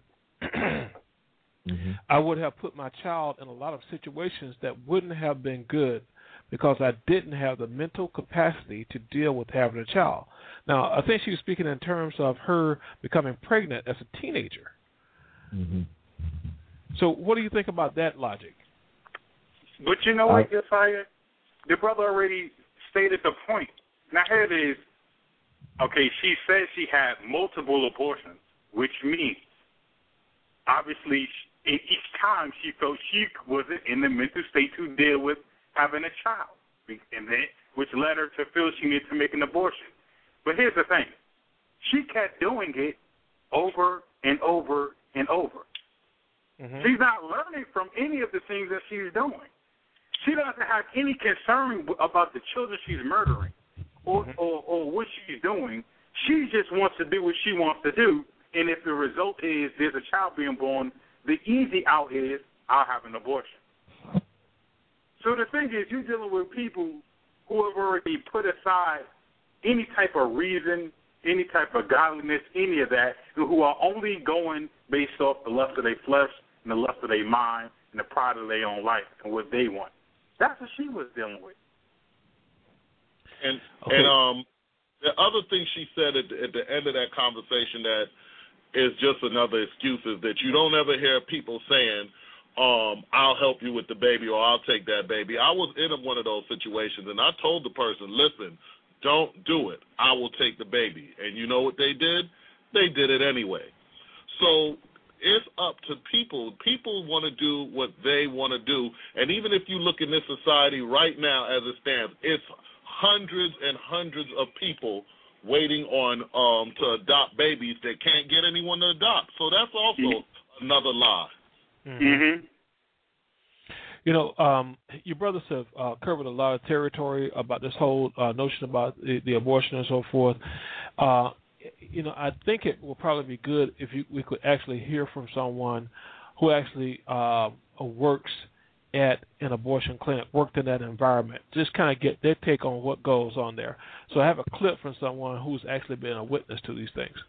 mm-hmm. I would have put my child in a lot of situations that wouldn't have been good because I didn't have the mental capacity to deal with having a child. Now, I think she was speaking in terms of her becoming pregnant as a teenager. Mm-hmm. So what do you think about that logic? But you know what, Josiah? The brother already stated the point. Now, here it is. Okay, she said she had multiple abortions, which means, obviously, in each time she felt she wasn't in the mental state to deal with having a child, and then, which led her to feel she needed to make an abortion. But here's the thing. She kept doing it over and over and over. Mm-hmm. She's not learning from any of the things that she's doing. She doesn't have any concern about the children she's murdering or what she's doing. She just wants to do what she wants to do, and if the result is there's a child being born, the easy out is I'll have an abortion. So the thing is, you're dealing with people who have already put aside any type of reason, any type of godliness, any of that, and who are only going based off the lust of their flesh and the lust of their mind and the pride of their own life and what they want. That's what she was dealing with. And the other thing she said at the end of that conversation that is just another excuse is that you don't ever hear people saying, I'll help you with the baby or I'll take that baby. I was in one of those situations, and I told the person, listen, don't do it. I will take the baby. And you know what they did? They did it anyway. So it's up to people. People want to do what they want to do. And even if you look in this society right now as it stands, it's hundreds and hundreds of people waiting on to adopt babies that can't get anyone to adopt. So that's also another lie. Mm-hmm. You know, your brothers have covered a lot of territory about this whole notion about the abortion and so forth. You know, I think it will probably be good if we could actually hear from someone who actually works at an abortion clinic, worked in that environment, just kind of get their take on what goes on there. So I have a clip from someone who's actually been a witness to these things.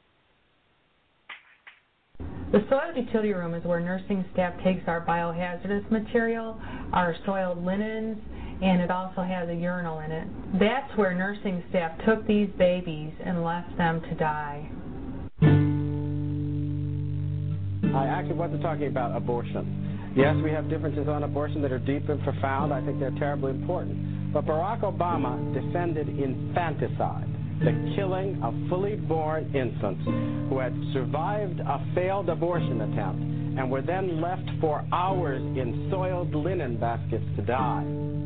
The soiled utility room is where nursing staff takes our biohazardous material, our soiled linens, and it also has a urinal in it. That's where nursing staff took these babies and left them to die. I actually wasn't talking about abortion. Yes, we have differences on abortion that are deep and profound. I think they're terribly important. But Barack Obama defended infanticide, the killing of fully born infants who had survived a failed abortion attempt and were then left for hours in soiled linen baskets to die.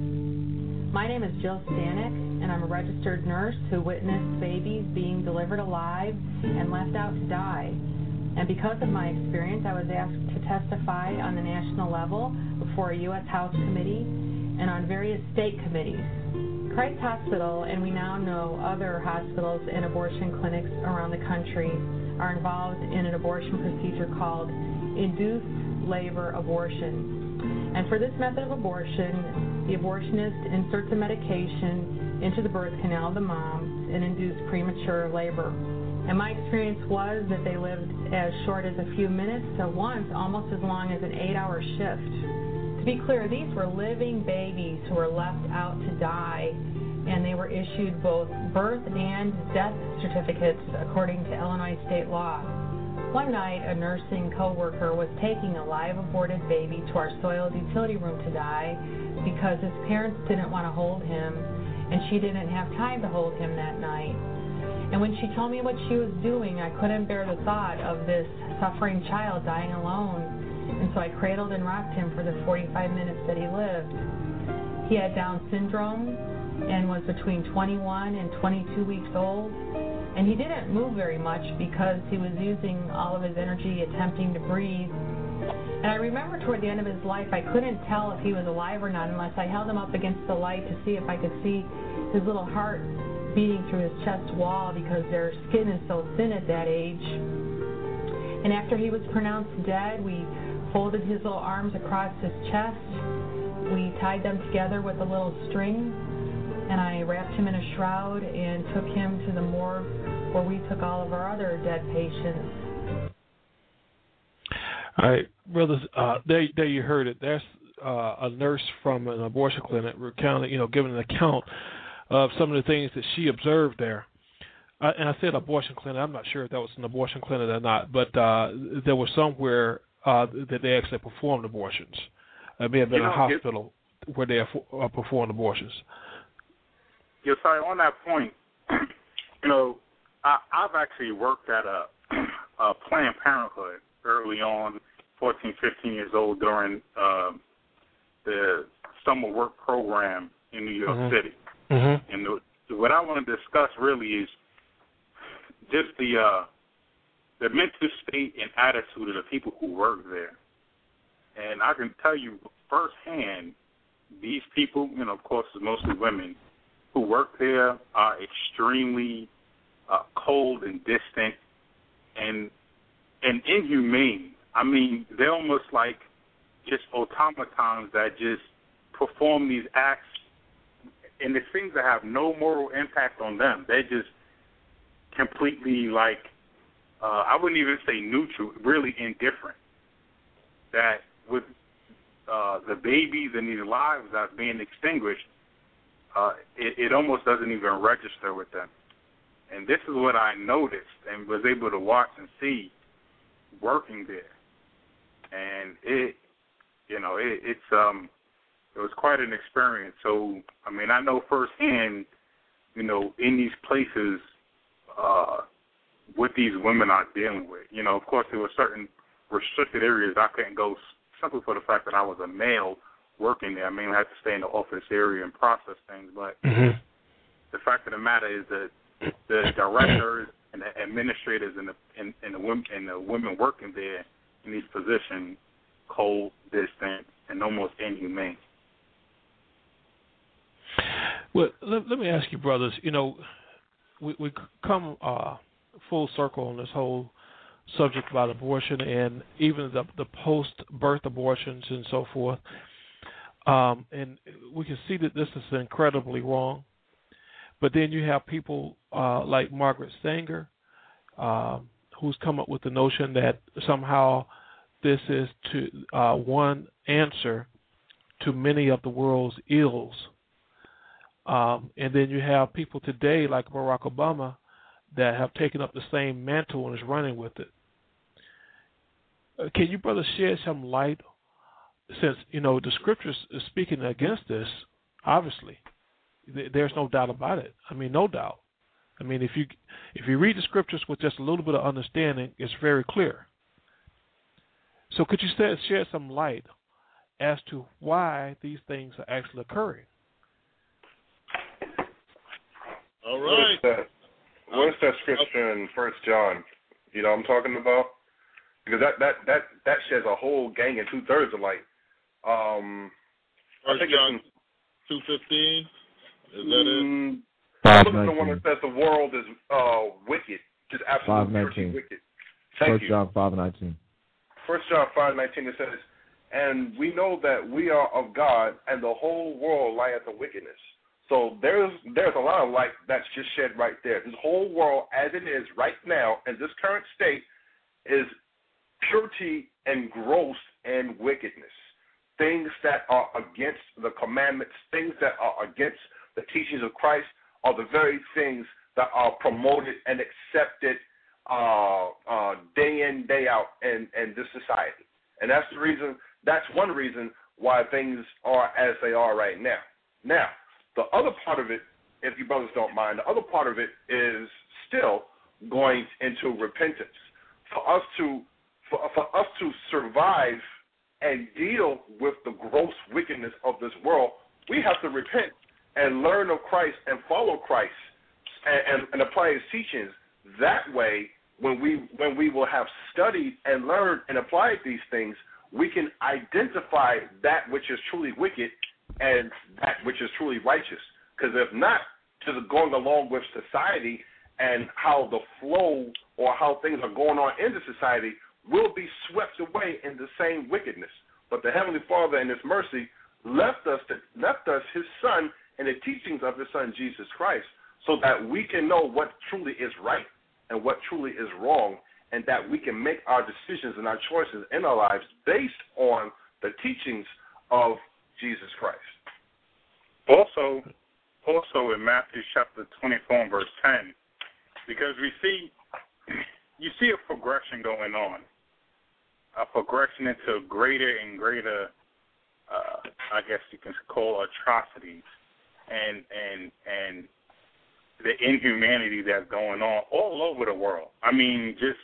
My name is Jill Stanek, and I'm a registered nurse who witnessed babies being delivered alive and left out to die. And because of my experience, I was asked to testify on the national level before a U.S. House committee and on various state committees. Christ Hospital, and we now know other hospitals and abortion clinics around the country, are involved in an abortion procedure called induced labor abortion. And for this method of abortion, the abortionist inserts a medication into the birth canal of the mom and induces premature labor. And my experience was that they lived as short as a few minutes to once almost as long as an 8-hour shift. To be clear, these were living babies who were left out to die, and they were issued both birth and death certificates according to Illinois state law. One night, a nursing coworker was taking a live aborted baby to our soiled utility room to die because his parents didn't want to hold him, and she didn't have time to hold him that night. And when she told me what she was doing, I couldn't bear the thought of this suffering child dying alone. And so I cradled and rocked him for the 45 minutes that he lived. He had Down syndrome and was between 21 and 22 weeks old. And he didn't move very much because he was using all of his energy attempting to breathe. And I remember toward the end of his life, I couldn't tell if he was alive or not unless I held him up against the light to see if I could see his little heart beating through his chest wall because their skin is so thin at that age. And after he was pronounced dead, we folded his little arms across his chest. We tied them together with a little string, and I wrapped him in a shroud and took him to the morgue where we took all of our other dead patients. All right, brothers, there you heard it. That's a nurse from an abortion clinic recounting, giving an account of some of the things that she observed there. And I said abortion clinic. I'm not sure if that was an abortion clinic or not, but there was somewhere that they actually performed abortions. It may have been a hospital where they performed abortions. Yeah, sorry, on that point, I've actually worked at a Planned Parenthood early on, 14, 15 years old, during the summer work program in New York City. Mm-hmm. And what I want to discuss really is just the mental state and attitude of the people who work there. And I can tell you firsthand, these people, of course, it's mostly women, who work there are extremely cold and distant and inhumane. I mean, they're almost like just automatons that just perform these acts and it seems to have no moral impact on them. They're just completely like, I wouldn't even say neutral, really indifferent. That with the babies and these lives that's being extinguished, it almost doesn't even register with them. And this is what I noticed and was able to watch and see working there. And it was quite an experience. So, I mean, I know firsthand, in these places, what these women are dealing with. Of course, there were certain restricted areas I couldn't go simply for the fact that I was a male working there. I mean, I had to stay in the office area and process things. But the fact of the matter is that the directors and the administrators and the women working there in these positions, cold, distant, and almost inhumane. Well, let me ask you, brothers. We come full circle on this whole subject about abortion and even the post-birth abortions and so forth. And we can see that this is incredibly wrong. But then you have people like Margaret Sanger, who's come up with the notion that somehow this is one answer to many of the world's ills. And then you have people today like Barack Obama that have taken up the same mantle and is running with it. Can you, brothers, shed some light, since the scriptures is speaking against this? Obviously, there's no doubt about it. I mean, no doubt. I mean, if you read the scriptures with just a little bit of understanding, it's very clear. So could you shed some light as to why these things are actually occurring? All right. What's that scripture in 1 John? You know what I'm talking about? Because that sheds a whole gang and 2/3 of light. 1 John 2:15. Is that it? I'm looking at the one that says the world is wicked, just absolutely wicked. Thank you. 1 John 5:19. 1 John 5:19, it says, "And we know that we are of God, and the whole world lieth in wickedness." So there's a lot of light that's just shed right there. This whole world, as it is right now, in this current state, is purity engrossed in wickedness. Things that are against the commandments, things that are against the teachings of Christ, are the very things that are promoted and accepted day in, day out in this society. And that's one reason why things are as they are right now. Now, the other part of it, if you brothers don't mind, the other part of it is still going into repentance. For us to survive and deal with the gross wickedness of this world, we have to repent and learn of Christ and follow Christ and apply his teachings. That way, when we will have studied and learned and applied these things, we can identify that which is truly wicked and that which is truly righteous. Because if not, just going along with society and how the flow or how things are going on in the society will be swept away in the same wickedness. But the Heavenly Father in his mercy left us his Son and the teachings of his Son, Jesus Christ, so that we can know what truly is right and what truly is wrong, and that we can make our decisions and our choices in our lives based on the teachings of Jesus Christ. Also in Matthew chapter 24 and verse 10, because you see a progression going on, a progression into greater and greater, I guess you can call atrocities, and the inhumanity that's going on all over the world. I mean, just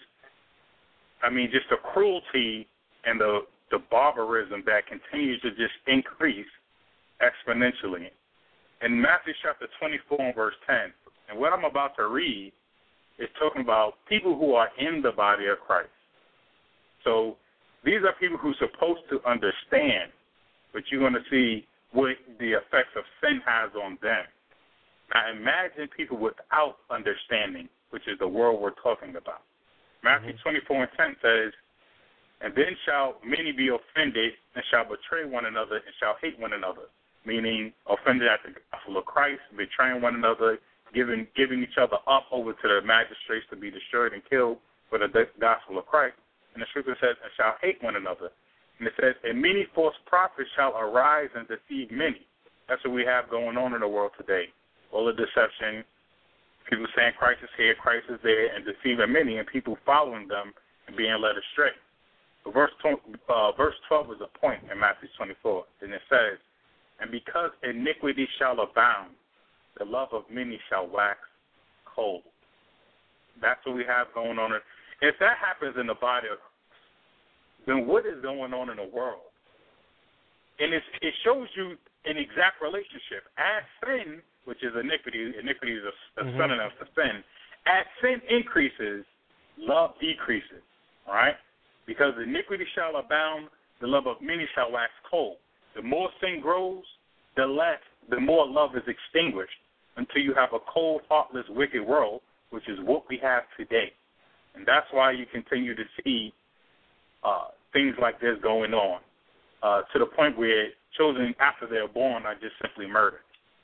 the cruelty and the barbarism that continues to just increase exponentially. In Matthew chapter 24 and verse 10, and what I'm about to read is talking about people who are in the body of Christ. So these are people who are supposed to understand, but you're going to see what the effects of sin has on them. Now imagine people without understanding, which is the world we're talking about. Matthew 24 and 10 says, "And then shall many be offended, and shall betray one another, and shall hate one another. meaning offended at the gospel of Christ, betraying one another, giving each other up over to the magistrates to be destroyed and killed for the gospel of Christ. And the scripture says, and shall hate one another. And it says, and many false prophets shall arise and deceive many. That's what we have going on in the world today. All the deception, people saying Christ is here, Christ is there, and deceiving many, and people following them and being led astray. But verse 12 is a point in Matthew 24. And it says, and because iniquity shall abound, the love of many shall wax cold. That's what we have going on. If that happens in the body of Christ, then what is going on in the world? And it shows you an exact relationship. As sin, which is iniquity is a synonym for sin, as sin increases, love decreases, all right? Because iniquity shall abound, the love of many shall wax cold. The more sin grows, the more love is extinguished until you have a cold, heartless, wicked world, which is what we have today. And that's why you continue to see things like this going on to the point where children after they're born are just simply murdered.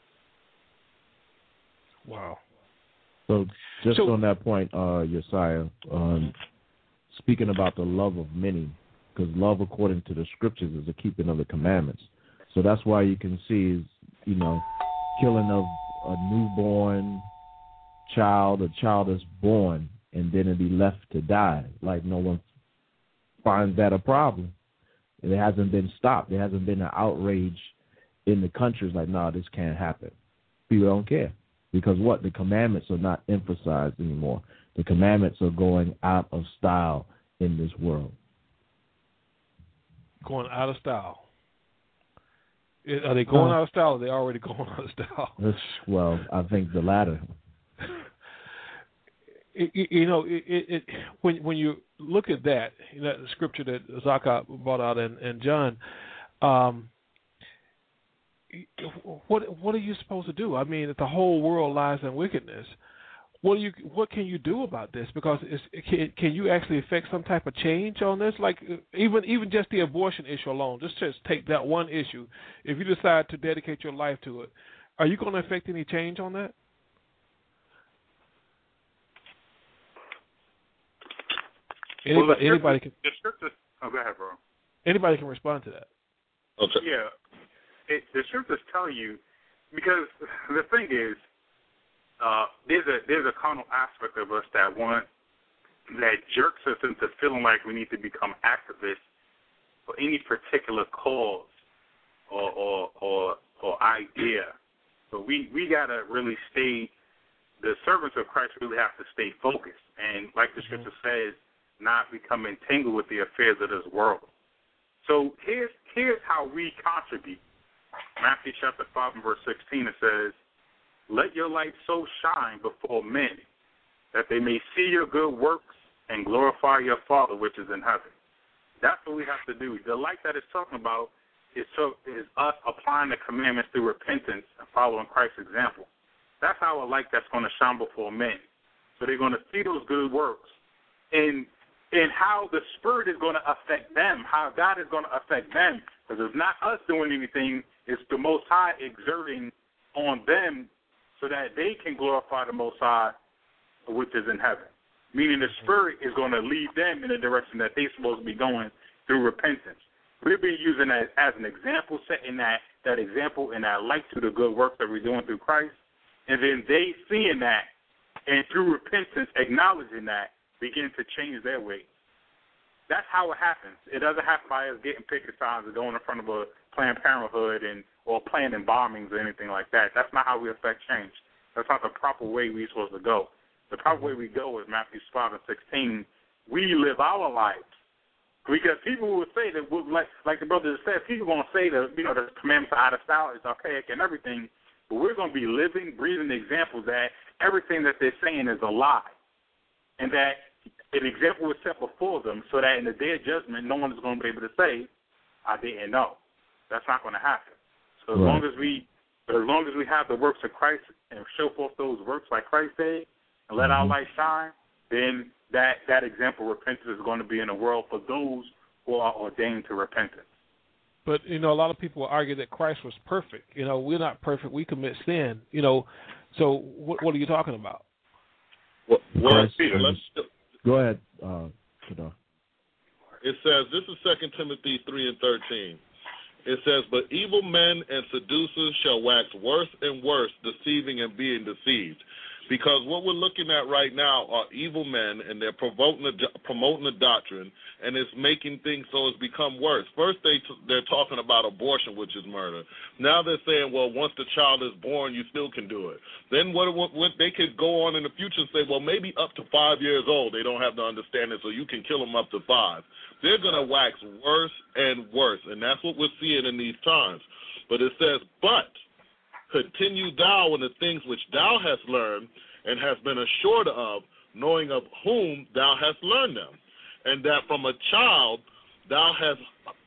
Wow. So just on that point, Josiah, speaking about the love of many, because love according to the scriptures is the keeping of the commandments. So that's why you can see, killing of a newborn child, a child that's born, and then it be left to die. Like no one finds that a problem. It hasn't been stopped. There hasn't been an outrage in the countries like, no, this can't happen. People don't care. Because what? The commandments are not emphasized anymore. The commandments are going out of style in this world. Going out of style. Are they going out of style or are they already going out of style? Well, I think the latter. When you look at that, the scripture that Zaka brought out in John, what are you supposed to do? I mean, if the whole world lies in wickedness, what can you do about this? Because can you actually affect some type of change on this? Like even just the abortion issue alone, just take that one issue. If you decide to dedicate your life to it, are you going to affect any change on that? Anybody can. The scriptures. Oh, go ahead, bro. Anybody can respond to that. Okay. Yeah, the scriptures tell you, because the thing is, there's a carnal aspect of us that jerks us into feeling like we need to become activists for any particular cause or idea. But we gotta really stay. The servants of Christ really have to stay focused, and like the scripture says, not become entangled with the affairs of this world. So here's how we contribute. Matthew chapter 5 and verse 16, it says, let your light so shine before men that they may see your good works and glorify your Father which is in heaven. That's what we have to do. The light that it's talking about is us applying the commandments through repentance and following Christ's example. That's our light that's going to shine before men. So they're going to see those good works. And how the Spirit is going to affect them, how God is going to affect them. Because it's not us doing anything, it's the Most High exerting on them so that they can glorify the Most High, which is in heaven. Meaning the Spirit is going to lead them in the direction that they're supposed to be going through repentance. We're being using that as an example, setting that example and that light to the good works that we're doing through Christ. And then they seeing that and through repentance, acknowledging that, begin to change their ways. That's how it happens. It doesn't happen by us getting picket signs or going in front of a Planned Parenthood or planning bombings or anything like that. That's not how we affect change. That's not the proper way we're supposed to go. The proper way we go is Matthew 5 and 16. We live our lives. Because people will say that, like the brother just said, people are going to say that, the commandments are out of style, it's archaic and everything, but we're going to be living, breathing examples that everything that they're saying is a lie. And that an example was set before them so that in the day of judgment, no one is going to be able to say, I didn't know. That's not going to happen. So as long as we have the works of Christ and show forth those works like Christ did and let our light shine, then that example of repentance is going to be in the world for those who are ordained to repentance. But, you know, a lot of people argue that Christ was perfect. You know, we're not perfect. We commit sin. You know, so what are you talking about? Well, Peter, go ahead, Kadar. It says, this is 2 Timothy 3:13. It says, but evil men and seducers shall wax worse and worse, deceiving and being deceived. Because what we're looking at right now are evil men, and they're promoting the doctrine, and it's making things so it's become worse. First, they're talking about abortion, which is murder. Now they're saying, well, once the child is born, you still can do it. Then what they could go on in the future and say, well, maybe up to 5 years old, they don't have the understanding, so you can kill them up to 5. They're going to wax worse and worse, and that's what we're seeing in these times. But it says, but continue thou in the things which thou hast learned and hast been assured of, knowing of whom thou hast learned them, and that from a child thou hast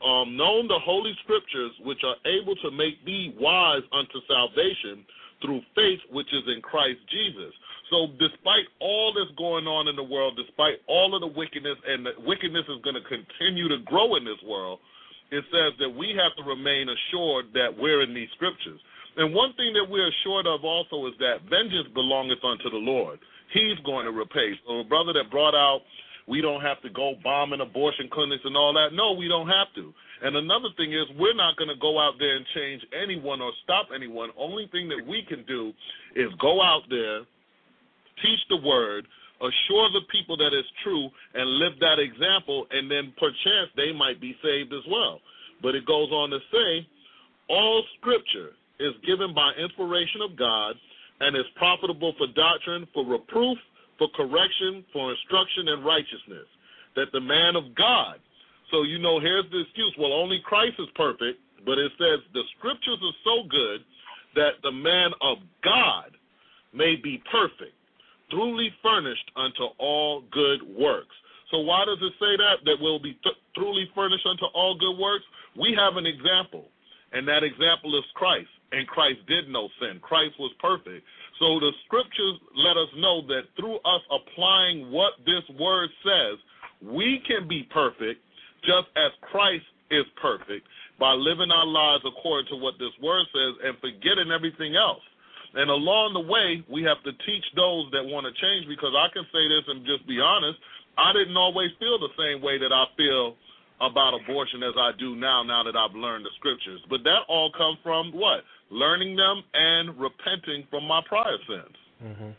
known the holy scriptures, which are able to make thee wise unto salvation through faith which is in Christ Jesus. So despite all that's going on in the world, despite all of the wickedness, and the wickedness is going to continue to grow in this world, it says that we have to remain assured that we're in these scriptures. And one thing that we're assured of also is that vengeance belongeth unto the Lord. He's going to repay. So a brother that brought out, we don't have to go bombing abortion clinics and all that. No, we don't have to. And another thing is, we're not going to go out there and change anyone or stop anyone. Only thing that we can do is go out there, teach the word, assure the people that it's true, and live that example, and then perchance they might be saved as well. But it goes on to say, all scripture is given by inspiration of God and is profitable for doctrine, for reproof, for correction, for instruction in righteousness, that the man of God. So, you know, here's the excuse. Well, only Christ is perfect, but it says the scriptures are so good that the man of God may be perfect, truly furnished unto all good works. So why does it say that we'll be truly furnished unto all good works? We have an example, and that example is Christ, and Christ did no sin. Christ was perfect. So the scriptures let us know that through us applying what this word says, we can be perfect just as Christ is perfect by living our lives according to what this word says and forgetting everything else. And along the way, we have to teach those that want to change, because I can say this and just be honest, I didn't always feel the same way that I feel about abortion as I do now that I've learned the scriptures. But that all comes from what? Learning them and repenting from my prior sins. Mm-hmm.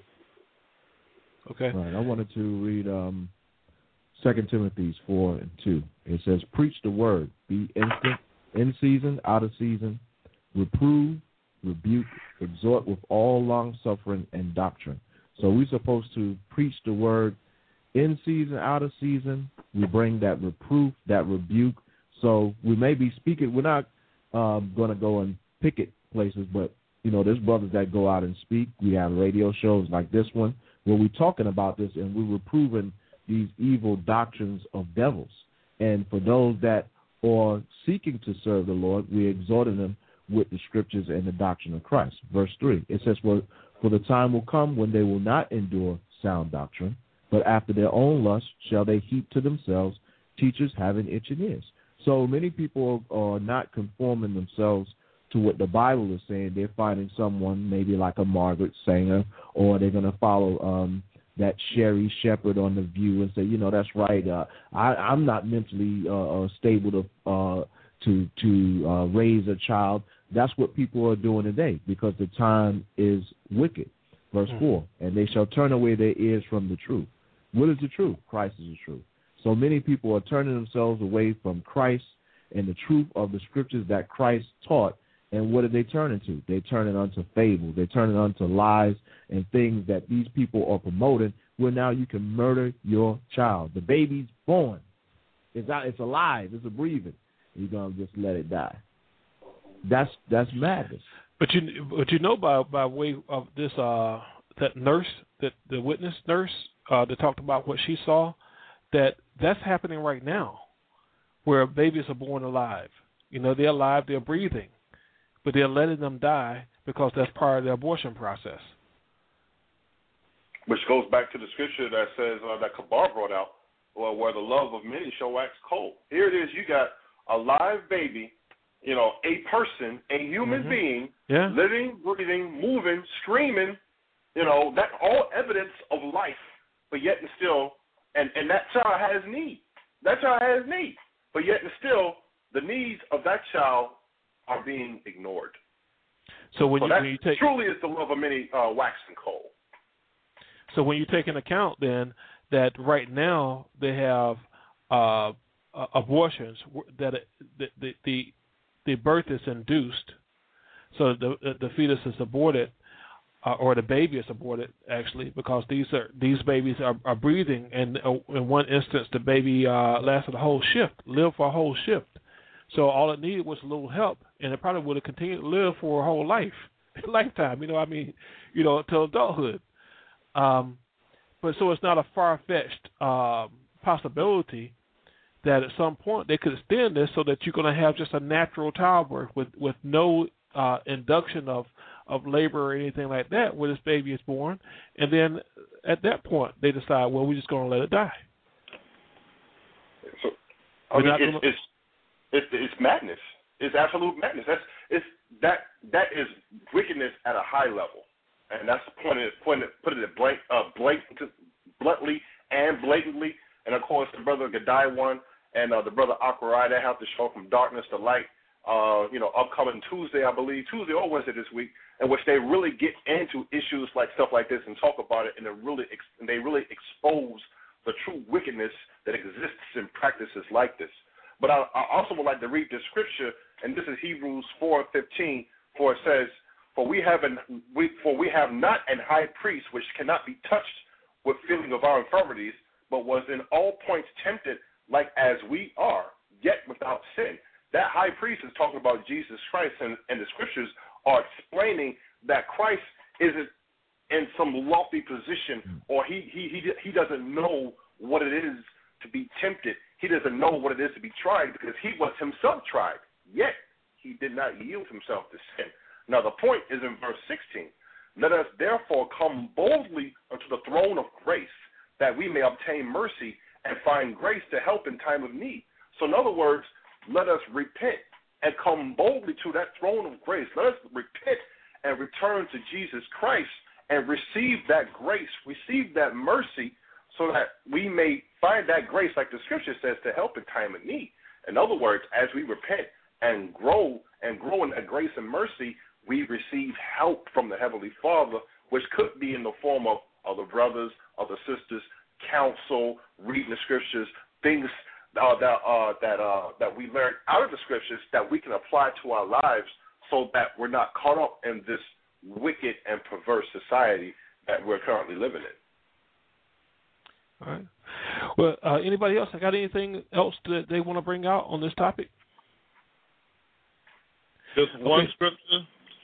Okay. All right, I wanted to read 2 Timothy 4:2. It says, preach the word, be instant, in season, out of season, reprove, rebuke, exhort with all long-suffering and doctrine. So we're supposed to preach the word in season, out of season. We bring that reproof, that rebuke. So we may be speaking. We're not going to go and picket places, but, you know, there's brothers that go out and speak. We have radio shows like this one where we're talking about this, and we're reproving these evil doctrines of devils. And for those that are seeking to serve the Lord, we're exhorting them with the scriptures and the doctrine of Christ. Verse 3, it says, for the time will come when they will not endure sound doctrine, but after their own lust shall they heap to themselves teachers having itching ears. So many people are not conforming themselves to what the Bible is saying. They're finding someone maybe like a Margaret Sanger, or they're going to follow that Sherry Shepherd on The View and say, you know, that's right. I'm not mentally stable to raise a child. That's what people are doing today, because the time is wicked. Verse 4, and they shall turn away their ears from the truth. What is the truth? Christ is the truth. So many people are turning themselves away from Christ and the truth of the scriptures that Christ taught. And what are they turning to? They're turning unto fable. They're turning unto lies and things that these people are promoting, where now you can murder your child. The baby's born. It's alive. It's a breathing. You're going to just let it die. That's madness. But you know, by way of this, that nurse, that the witness nurse that talked about what she saw, that's happening right now, where babies are born alive. You know, they're alive, they're breathing, but they're letting them die because that's part of the abortion process. Which goes back to the scripture that says that Kabar brought out, where the love of many shall wax cold. Here it is, you got a live baby a person, a human being, living, breathing, moving, screaming, that all evidence of life, but yet and still, and that child has need. That child has need, but yet and still, the needs of that child are being ignored. So when you take, truly is the love of many waxing cold. So when you take into account then that right now they have abortions that the birth is induced, so the fetus is aborted, or the baby is aborted actually, because these babies are breathing, and in one instance the baby lasted a whole shift, lived for a whole shift. So all it needed was a little help, and it probably would have continued to live for a whole lifetime. Till adulthood. But so it's not a far-fetched possibility that at some point they could extend this so that you're going to have just a natural childbirth with no induction of labor or anything like that when this baby is born, and then at that point they decide, well, we're just going to let it die. So it's madness. It's absolute madness. That is wickedness at a high level, and that's putting it bluntly and blatantly. And of course, the brother Gadai one and the brother Akwarai, they have to show From Darkness to Light. Upcoming Tuesday, I believe, Tuesday or Wednesday this week, in which they really get into issues like stuff like this and talk about it, and they really expose the true wickedness that exists in practices like this. But I also would like to read the scripture, and this is Hebrews 4:15, for it says, For we have not an high priest which cannot be touched with feeling of our infirmities, but was in all points tempted like as we are, yet without sin. That high priest is talking about Jesus Christ, and the scriptures are explaining that Christ isn't in some lofty position, or he doesn't know what it is to be tempted. He doesn't know what it is to be tried, because he was himself tried, yet he did not yield himself to sin. Now the point is in verse 16. Let us therefore come boldly unto the throne of grace, that we may obtain mercy and find grace to help in time of need. So in other words, let us repent and come boldly to that throne of grace. Let us repent and return to Jesus Christ and receive that grace, receive that mercy, so that we may find that grace, like the scripture says, to help in time of need. In other words, as we repent and grow in that grace and mercy, we receive help from the Heavenly Father, which could be in the form of other brothers, other sisters, counsel, reading the scriptures, things that we learn out of the scriptures that we can apply to our lives, so that we're not caught up in this wicked and perverse society that we're currently living in. All right. Well, anybody else got anything else that they want to bring out on this topic? Just one scripture.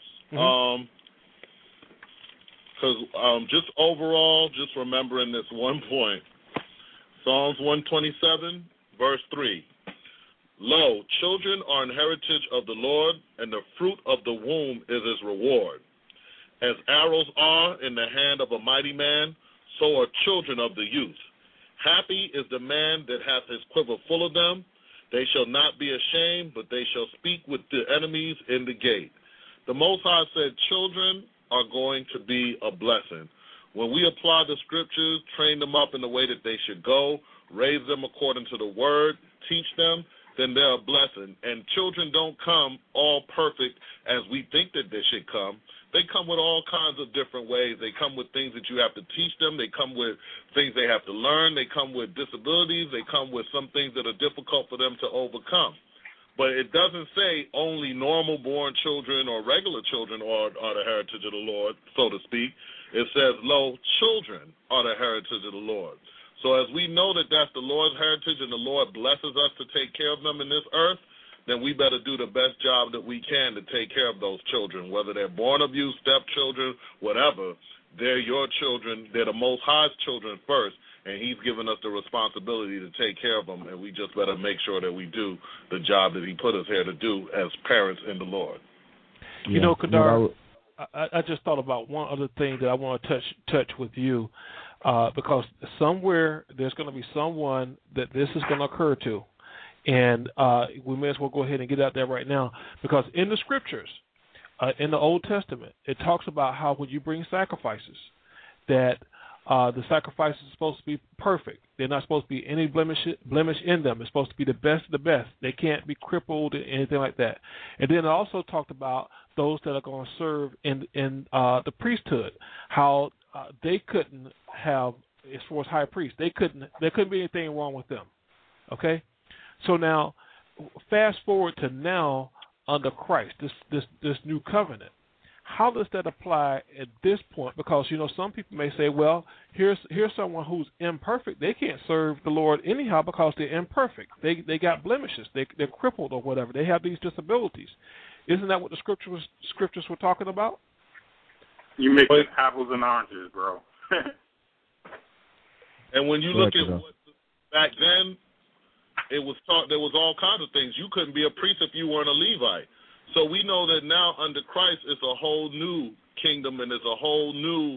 Because just overall, just remembering this one point. Psalms 127, verse 3. Lo, children are an heritage of the Lord, and the fruit of the womb is his reward. As arrows are in the hand of a mighty man, so are children of the youth. Happy is the man that hath his quiver full of them. They shall not be ashamed, but they shall speak with the enemies in the gate. The Most High said children are going to be a blessing. When we apply the scriptures, train them up in the way that they should go, raise them according to the word, teach them, then they're a blessing. And children don't come all perfect as we think that they should come. They come with all kinds of different ways. They come with things that you have to teach them. They come with things they have to learn. They come with disabilities. They come with some things that are difficult for them to overcome. But it doesn't say only normal-born children or regular children are the heritage of the Lord, so to speak. It says, lo, children are the heritage of the Lord. So as we know that that's the Lord's heritage and the Lord blesses us to take care of them in this earth, then we better do the best job that we can to take care of those children, whether they're born of you, stepchildren, whatever. They're your children. They're the Most High's children first, and he's given us the responsibility to take care of them, and we just better make sure that we do the job that he put us here to do as parents in the Lord. Yeah. You know, Kadar, I just thought about one other thing that I want to touch with you, because somewhere there's going to be someone that this is going to occur to. And we may as well go ahead and get out there right now, because in the scriptures, in the Old Testament, it talks about how when you bring sacrifices, that the sacrifices are supposed to be perfect. They're not supposed to be any blemish in them. It's supposed to be the best of the best. They can't be crippled or anything like that. And then it also talked about those that are going to serve in the priesthood, how they couldn't have, as far as high priests, there couldn't be anything wrong with them. Okay? So now, fast forward to now under Christ, this new covenant. How does that apply at this point? Because, some people may say, well, here's someone who's imperfect. They can't serve the Lord anyhow because they're imperfect. They got blemishes. They're crippled or whatever. They have these disabilities. Isn't that what the scriptures were talking about? You make apples and oranges, bro. And when you look at what back then, it was taught, there was all kinds of things. You couldn't be a priest if you weren't a Levite. So we know that now under Christ it's a whole new kingdom and it's a whole new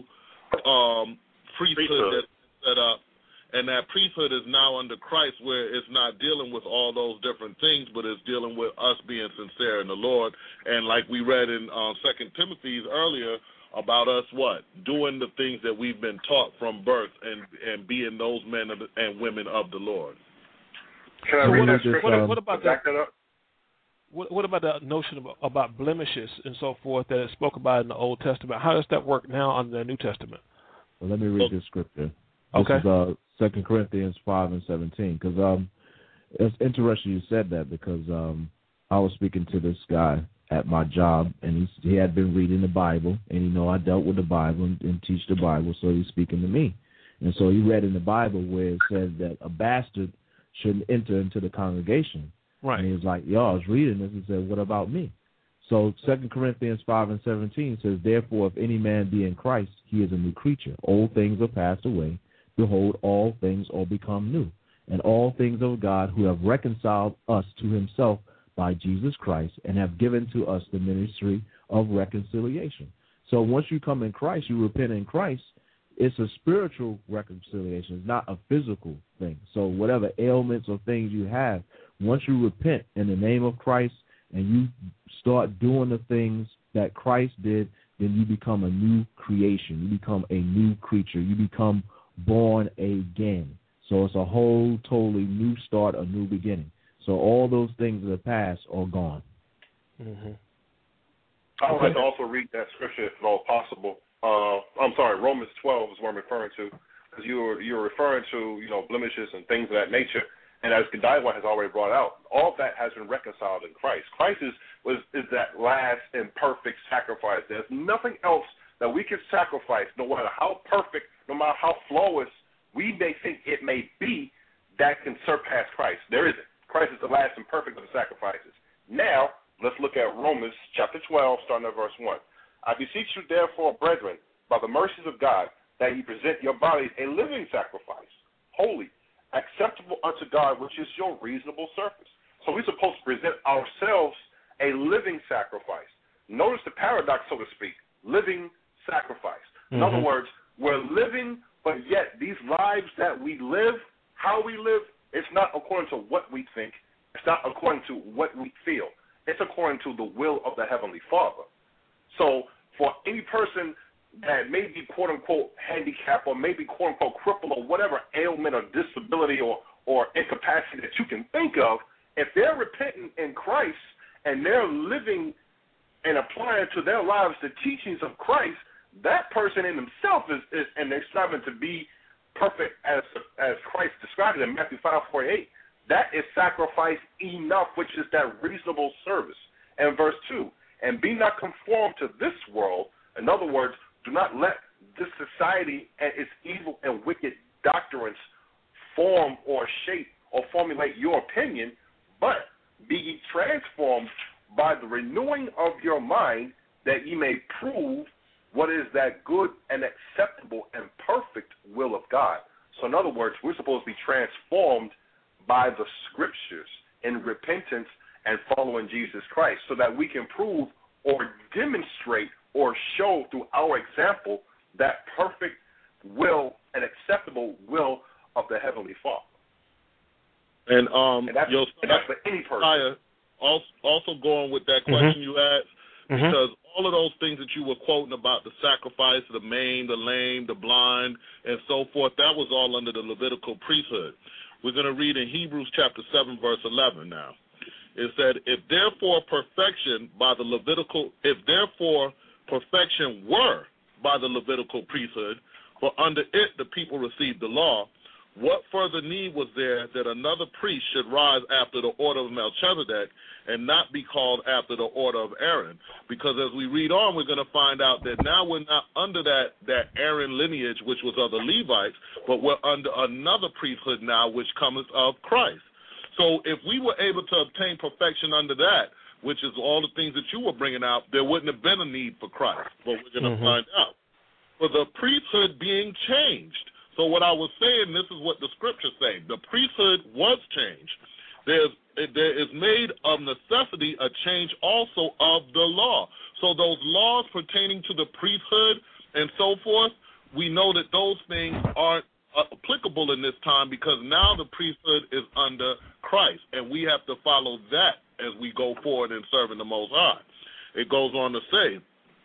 priesthood that's set up. And that priesthood is now under Christ, where it's not dealing with all those different things, but it's dealing with us being sincere in the Lord. And like we read in 2 Timothy earlier about us doing the things that we've been taught from birth and being those men and women of the Lord. Can I read that scripture? What about that? What about the notion about blemishes and so forth that is spoke about in the Old Testament? How does that work now under the New Testament? Well, let me read this scripture. Okay. This is 2 Corinthians 5:17. Because it's interesting you said that, because I was speaking to this guy at my job, and he had been reading the Bible, and I dealt with the Bible and teach the Bible, so he's speaking to me. And so he read in the Bible where it says that a bastard shouldn't enter into the congregation. Right. And he was like, I was reading this and said, what about me? So 2 Corinthians 5:17 says, therefore, if any man be in Christ, he is a new creature. Old things are passed away. Behold, all things are become new. And all things of God, who have reconciled us to himself by Jesus Christ, and have given to us the ministry of reconciliation. So once you come in Christ, you repent in Christ, it's a spiritual reconciliation. It's not a physical thing. So whatever ailments or things you have, once you repent in the name of Christ and you start doing the things that Christ did, then you become a new creation. You become a new creature. You become born again. So it's a whole totally new start, a new beginning. So all those things of the past are gone. Mm-hmm. I would like to also read that scripture if at all possible. I'm sorry, Romans 12 is what I'm referring to, because you're referring to blemishes and things of that nature. And as Godiva has already brought out, all of that has been reconciled in Christ. Christ is that last and perfect sacrifice. There's nothing else that we can sacrifice, no matter how perfect, no matter how flawless we may think it may be, that can surpass Christ. There isn't. Christ is the last and perfect of the sacrifices. Now, let's look at Romans chapter 12, starting at verse 1. I beseech you, therefore, brethren, by the mercies of God, that ye present your bodies a living sacrifice, holy, acceptable unto God, which is your reasonable service. So we're supposed to present ourselves a living sacrifice. Notice the paradox, so to speak, living sacrifice. In other words, we're living, but yet these lives that we live, how we live, it's not according to what we think. It's not according to what we feel. It's according to the will of the Heavenly Father. So for any person that may be quote-unquote handicapped or maybe quote-unquote crippled or whatever ailment or disability or incapacity that you can think of, if they're repentant in Christ and they're living and applying to their lives the teachings of Christ, that person in himself is and they're striving to be perfect as Christ described it in Matthew 5:48. That is sacrifice enough, which is that reasonable service. And verse 2, and be not conformed to this world. In other words, do not let this society and its evil and wicked doctrines form or shape or formulate your opinion, but be ye transformed by the renewing of your mind, that ye may prove what is that good and acceptable and perfect will of God. So in other words, we're supposed to be transformed by the scriptures in repentance and following Jesus Christ, so that we can prove or demonstrate or show through our example that perfect will and acceptable will of the Heavenly Father. And that's for any person. Also going with that question you asked, because all of those things that you were quoting about the sacrifice, the maimed, the lame, the blind, and so forth, that was all under the Levitical priesthood. We're going to read in Hebrews chapter 7, verse 11 now. It said, if therefore perfection were by the Levitical priesthood, for under it the people received the law, what further need was there that another priest should rise after the order of Melchizedek and not be called after the order of Aaron? Because as we read on, we're going to find out that now we're not under that Aaron lineage, which was of the Levites, but we're under another priesthood now, which comes of Christ. So if we were able to obtain perfection under that, which is all the things that you were bringing out, there wouldn't have been a need for Christ. But we're going to find out. For the priesthood being changed. So what I was saying, this is what the scriptures say. The priesthood was changed. There is made of necessity a change also of the law. So those laws pertaining to the priesthood and so forth, we know that those things aren't applicable in this time because now the priesthood is under Christ, and we have to follow that as we go forward in serving the Most High. It goes on to say,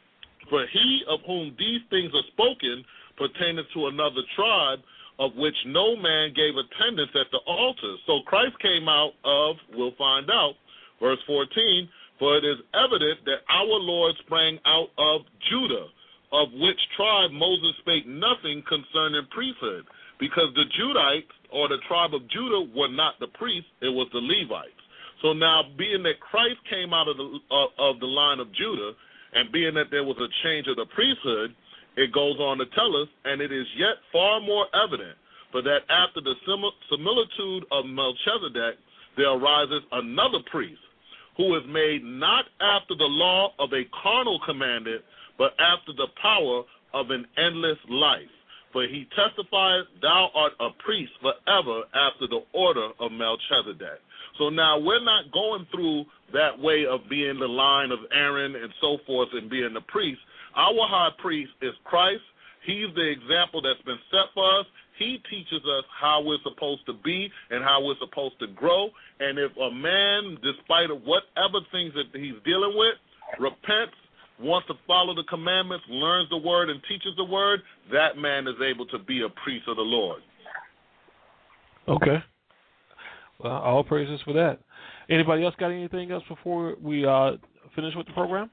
for he of whom these things are spoken pertaining to another tribe, of which no man gave attendance at the altar. So Christ came out of, we'll find out, verse 14, for it is evident that our Lord sprang out of Judah, of which tribe Moses spake nothing concerning priesthood, because the Judites, or the tribe of Judah, were not the priests, it was the Levites. So now, being that Christ came out of the line of Judah, and being that there was a change of the priesthood, it goes on to tell us, and it is yet far more evident, for that after the similitude of Melchizedek, there arises another priest, who is made not after the law of a carnal commandment, but after the power of an endless life. For he testifies, thou art a priest forever after the order of Melchizedek. So now we're not going through that way of being the line of Aaron and so forth and being the priest. Our high priest is Christ. He's the example that's been set for us. He teaches us how we're supposed to be and how we're supposed to grow. And if a man, despite of whatever things that he's dealing with, repents, wants to follow the commandments, learns the word, and teaches the word, that man is able to be a priest of the Lord. Okay. Well, all praises for that. Anybody else got anything else before we finish with the program?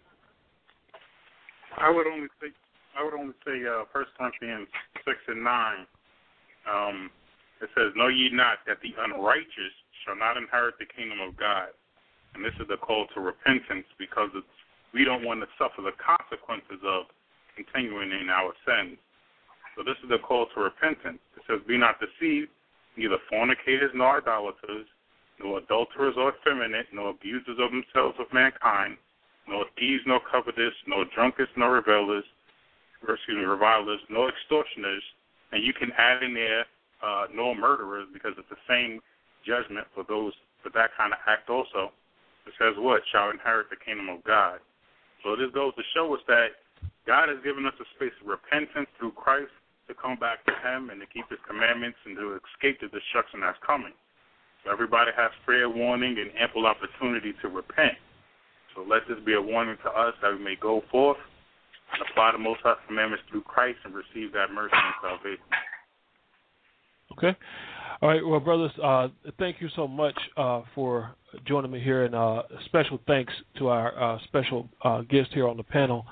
I would only say 1 Corinthians 6:9. It says, know ye not that the unrighteous shall not inherit the kingdom of God. And this is the call to repentance, because we don't want to suffer the consequences of continuing in our sins. So this is the call to repentance. It says, be not deceived, neither fornicators nor idolaters, nor adulterers or effeminate, nor abusers of themselves of mankind, nor thieves, nor covetous, nor drunkards, nor revilers, nor extortioners. And you can add in there nor murderers, because it's the same judgment for that kind of act also. It says what? Shall inherit the kingdom of God. So this goes to show us that God has given us a space of repentance through Christ to come back to him and to keep his commandments and to escape the destruction that's coming. So everybody has fair warning and ample opportunity to repent. So let this be a warning to us that we may go forth and apply the Most High's commandments through Christ and receive that mercy and salvation. Okay. All right. Well, brothers, thank you so much for joining me here, and special thanks to our special guest here on the panel,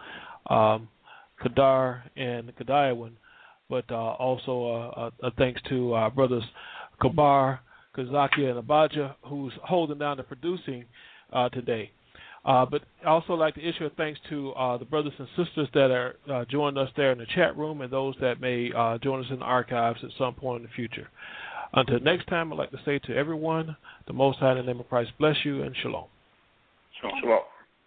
Kadar and Kadayawan, but also a thanks to our brothers Kabar, Kazaki, and Abaja, who's holding down the producing today. But I also like to issue a thanks to the brothers and sisters that are joining us there in the chat room, and those that may join us in the archives at some point in the future. Until next time, I'd like to say to everyone, the Most High in the name of Christ bless you, and shalom. Shalom.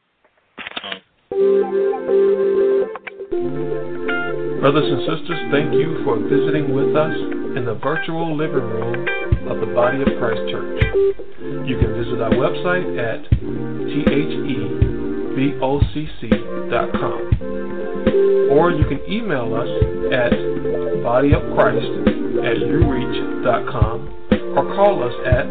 Brothers and sisters, thank you for visiting with us in the virtual living room of the Body of Christ Church. You can visit our website at thebocc.com, or you can email us at bodyofchrist@ureach.com, or call us at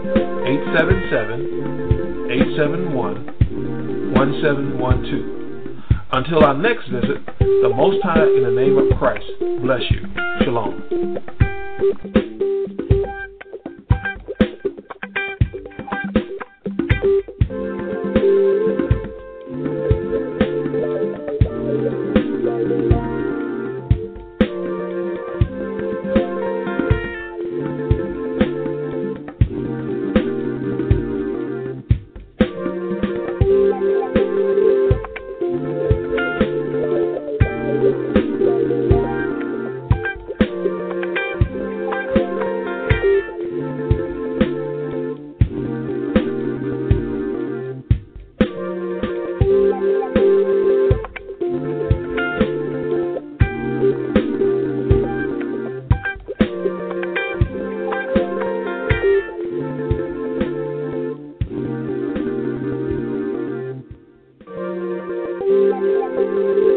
877-871-1712. Until our next visit, the Most High, in the name of Christ, bless you. Shalom. Thank you.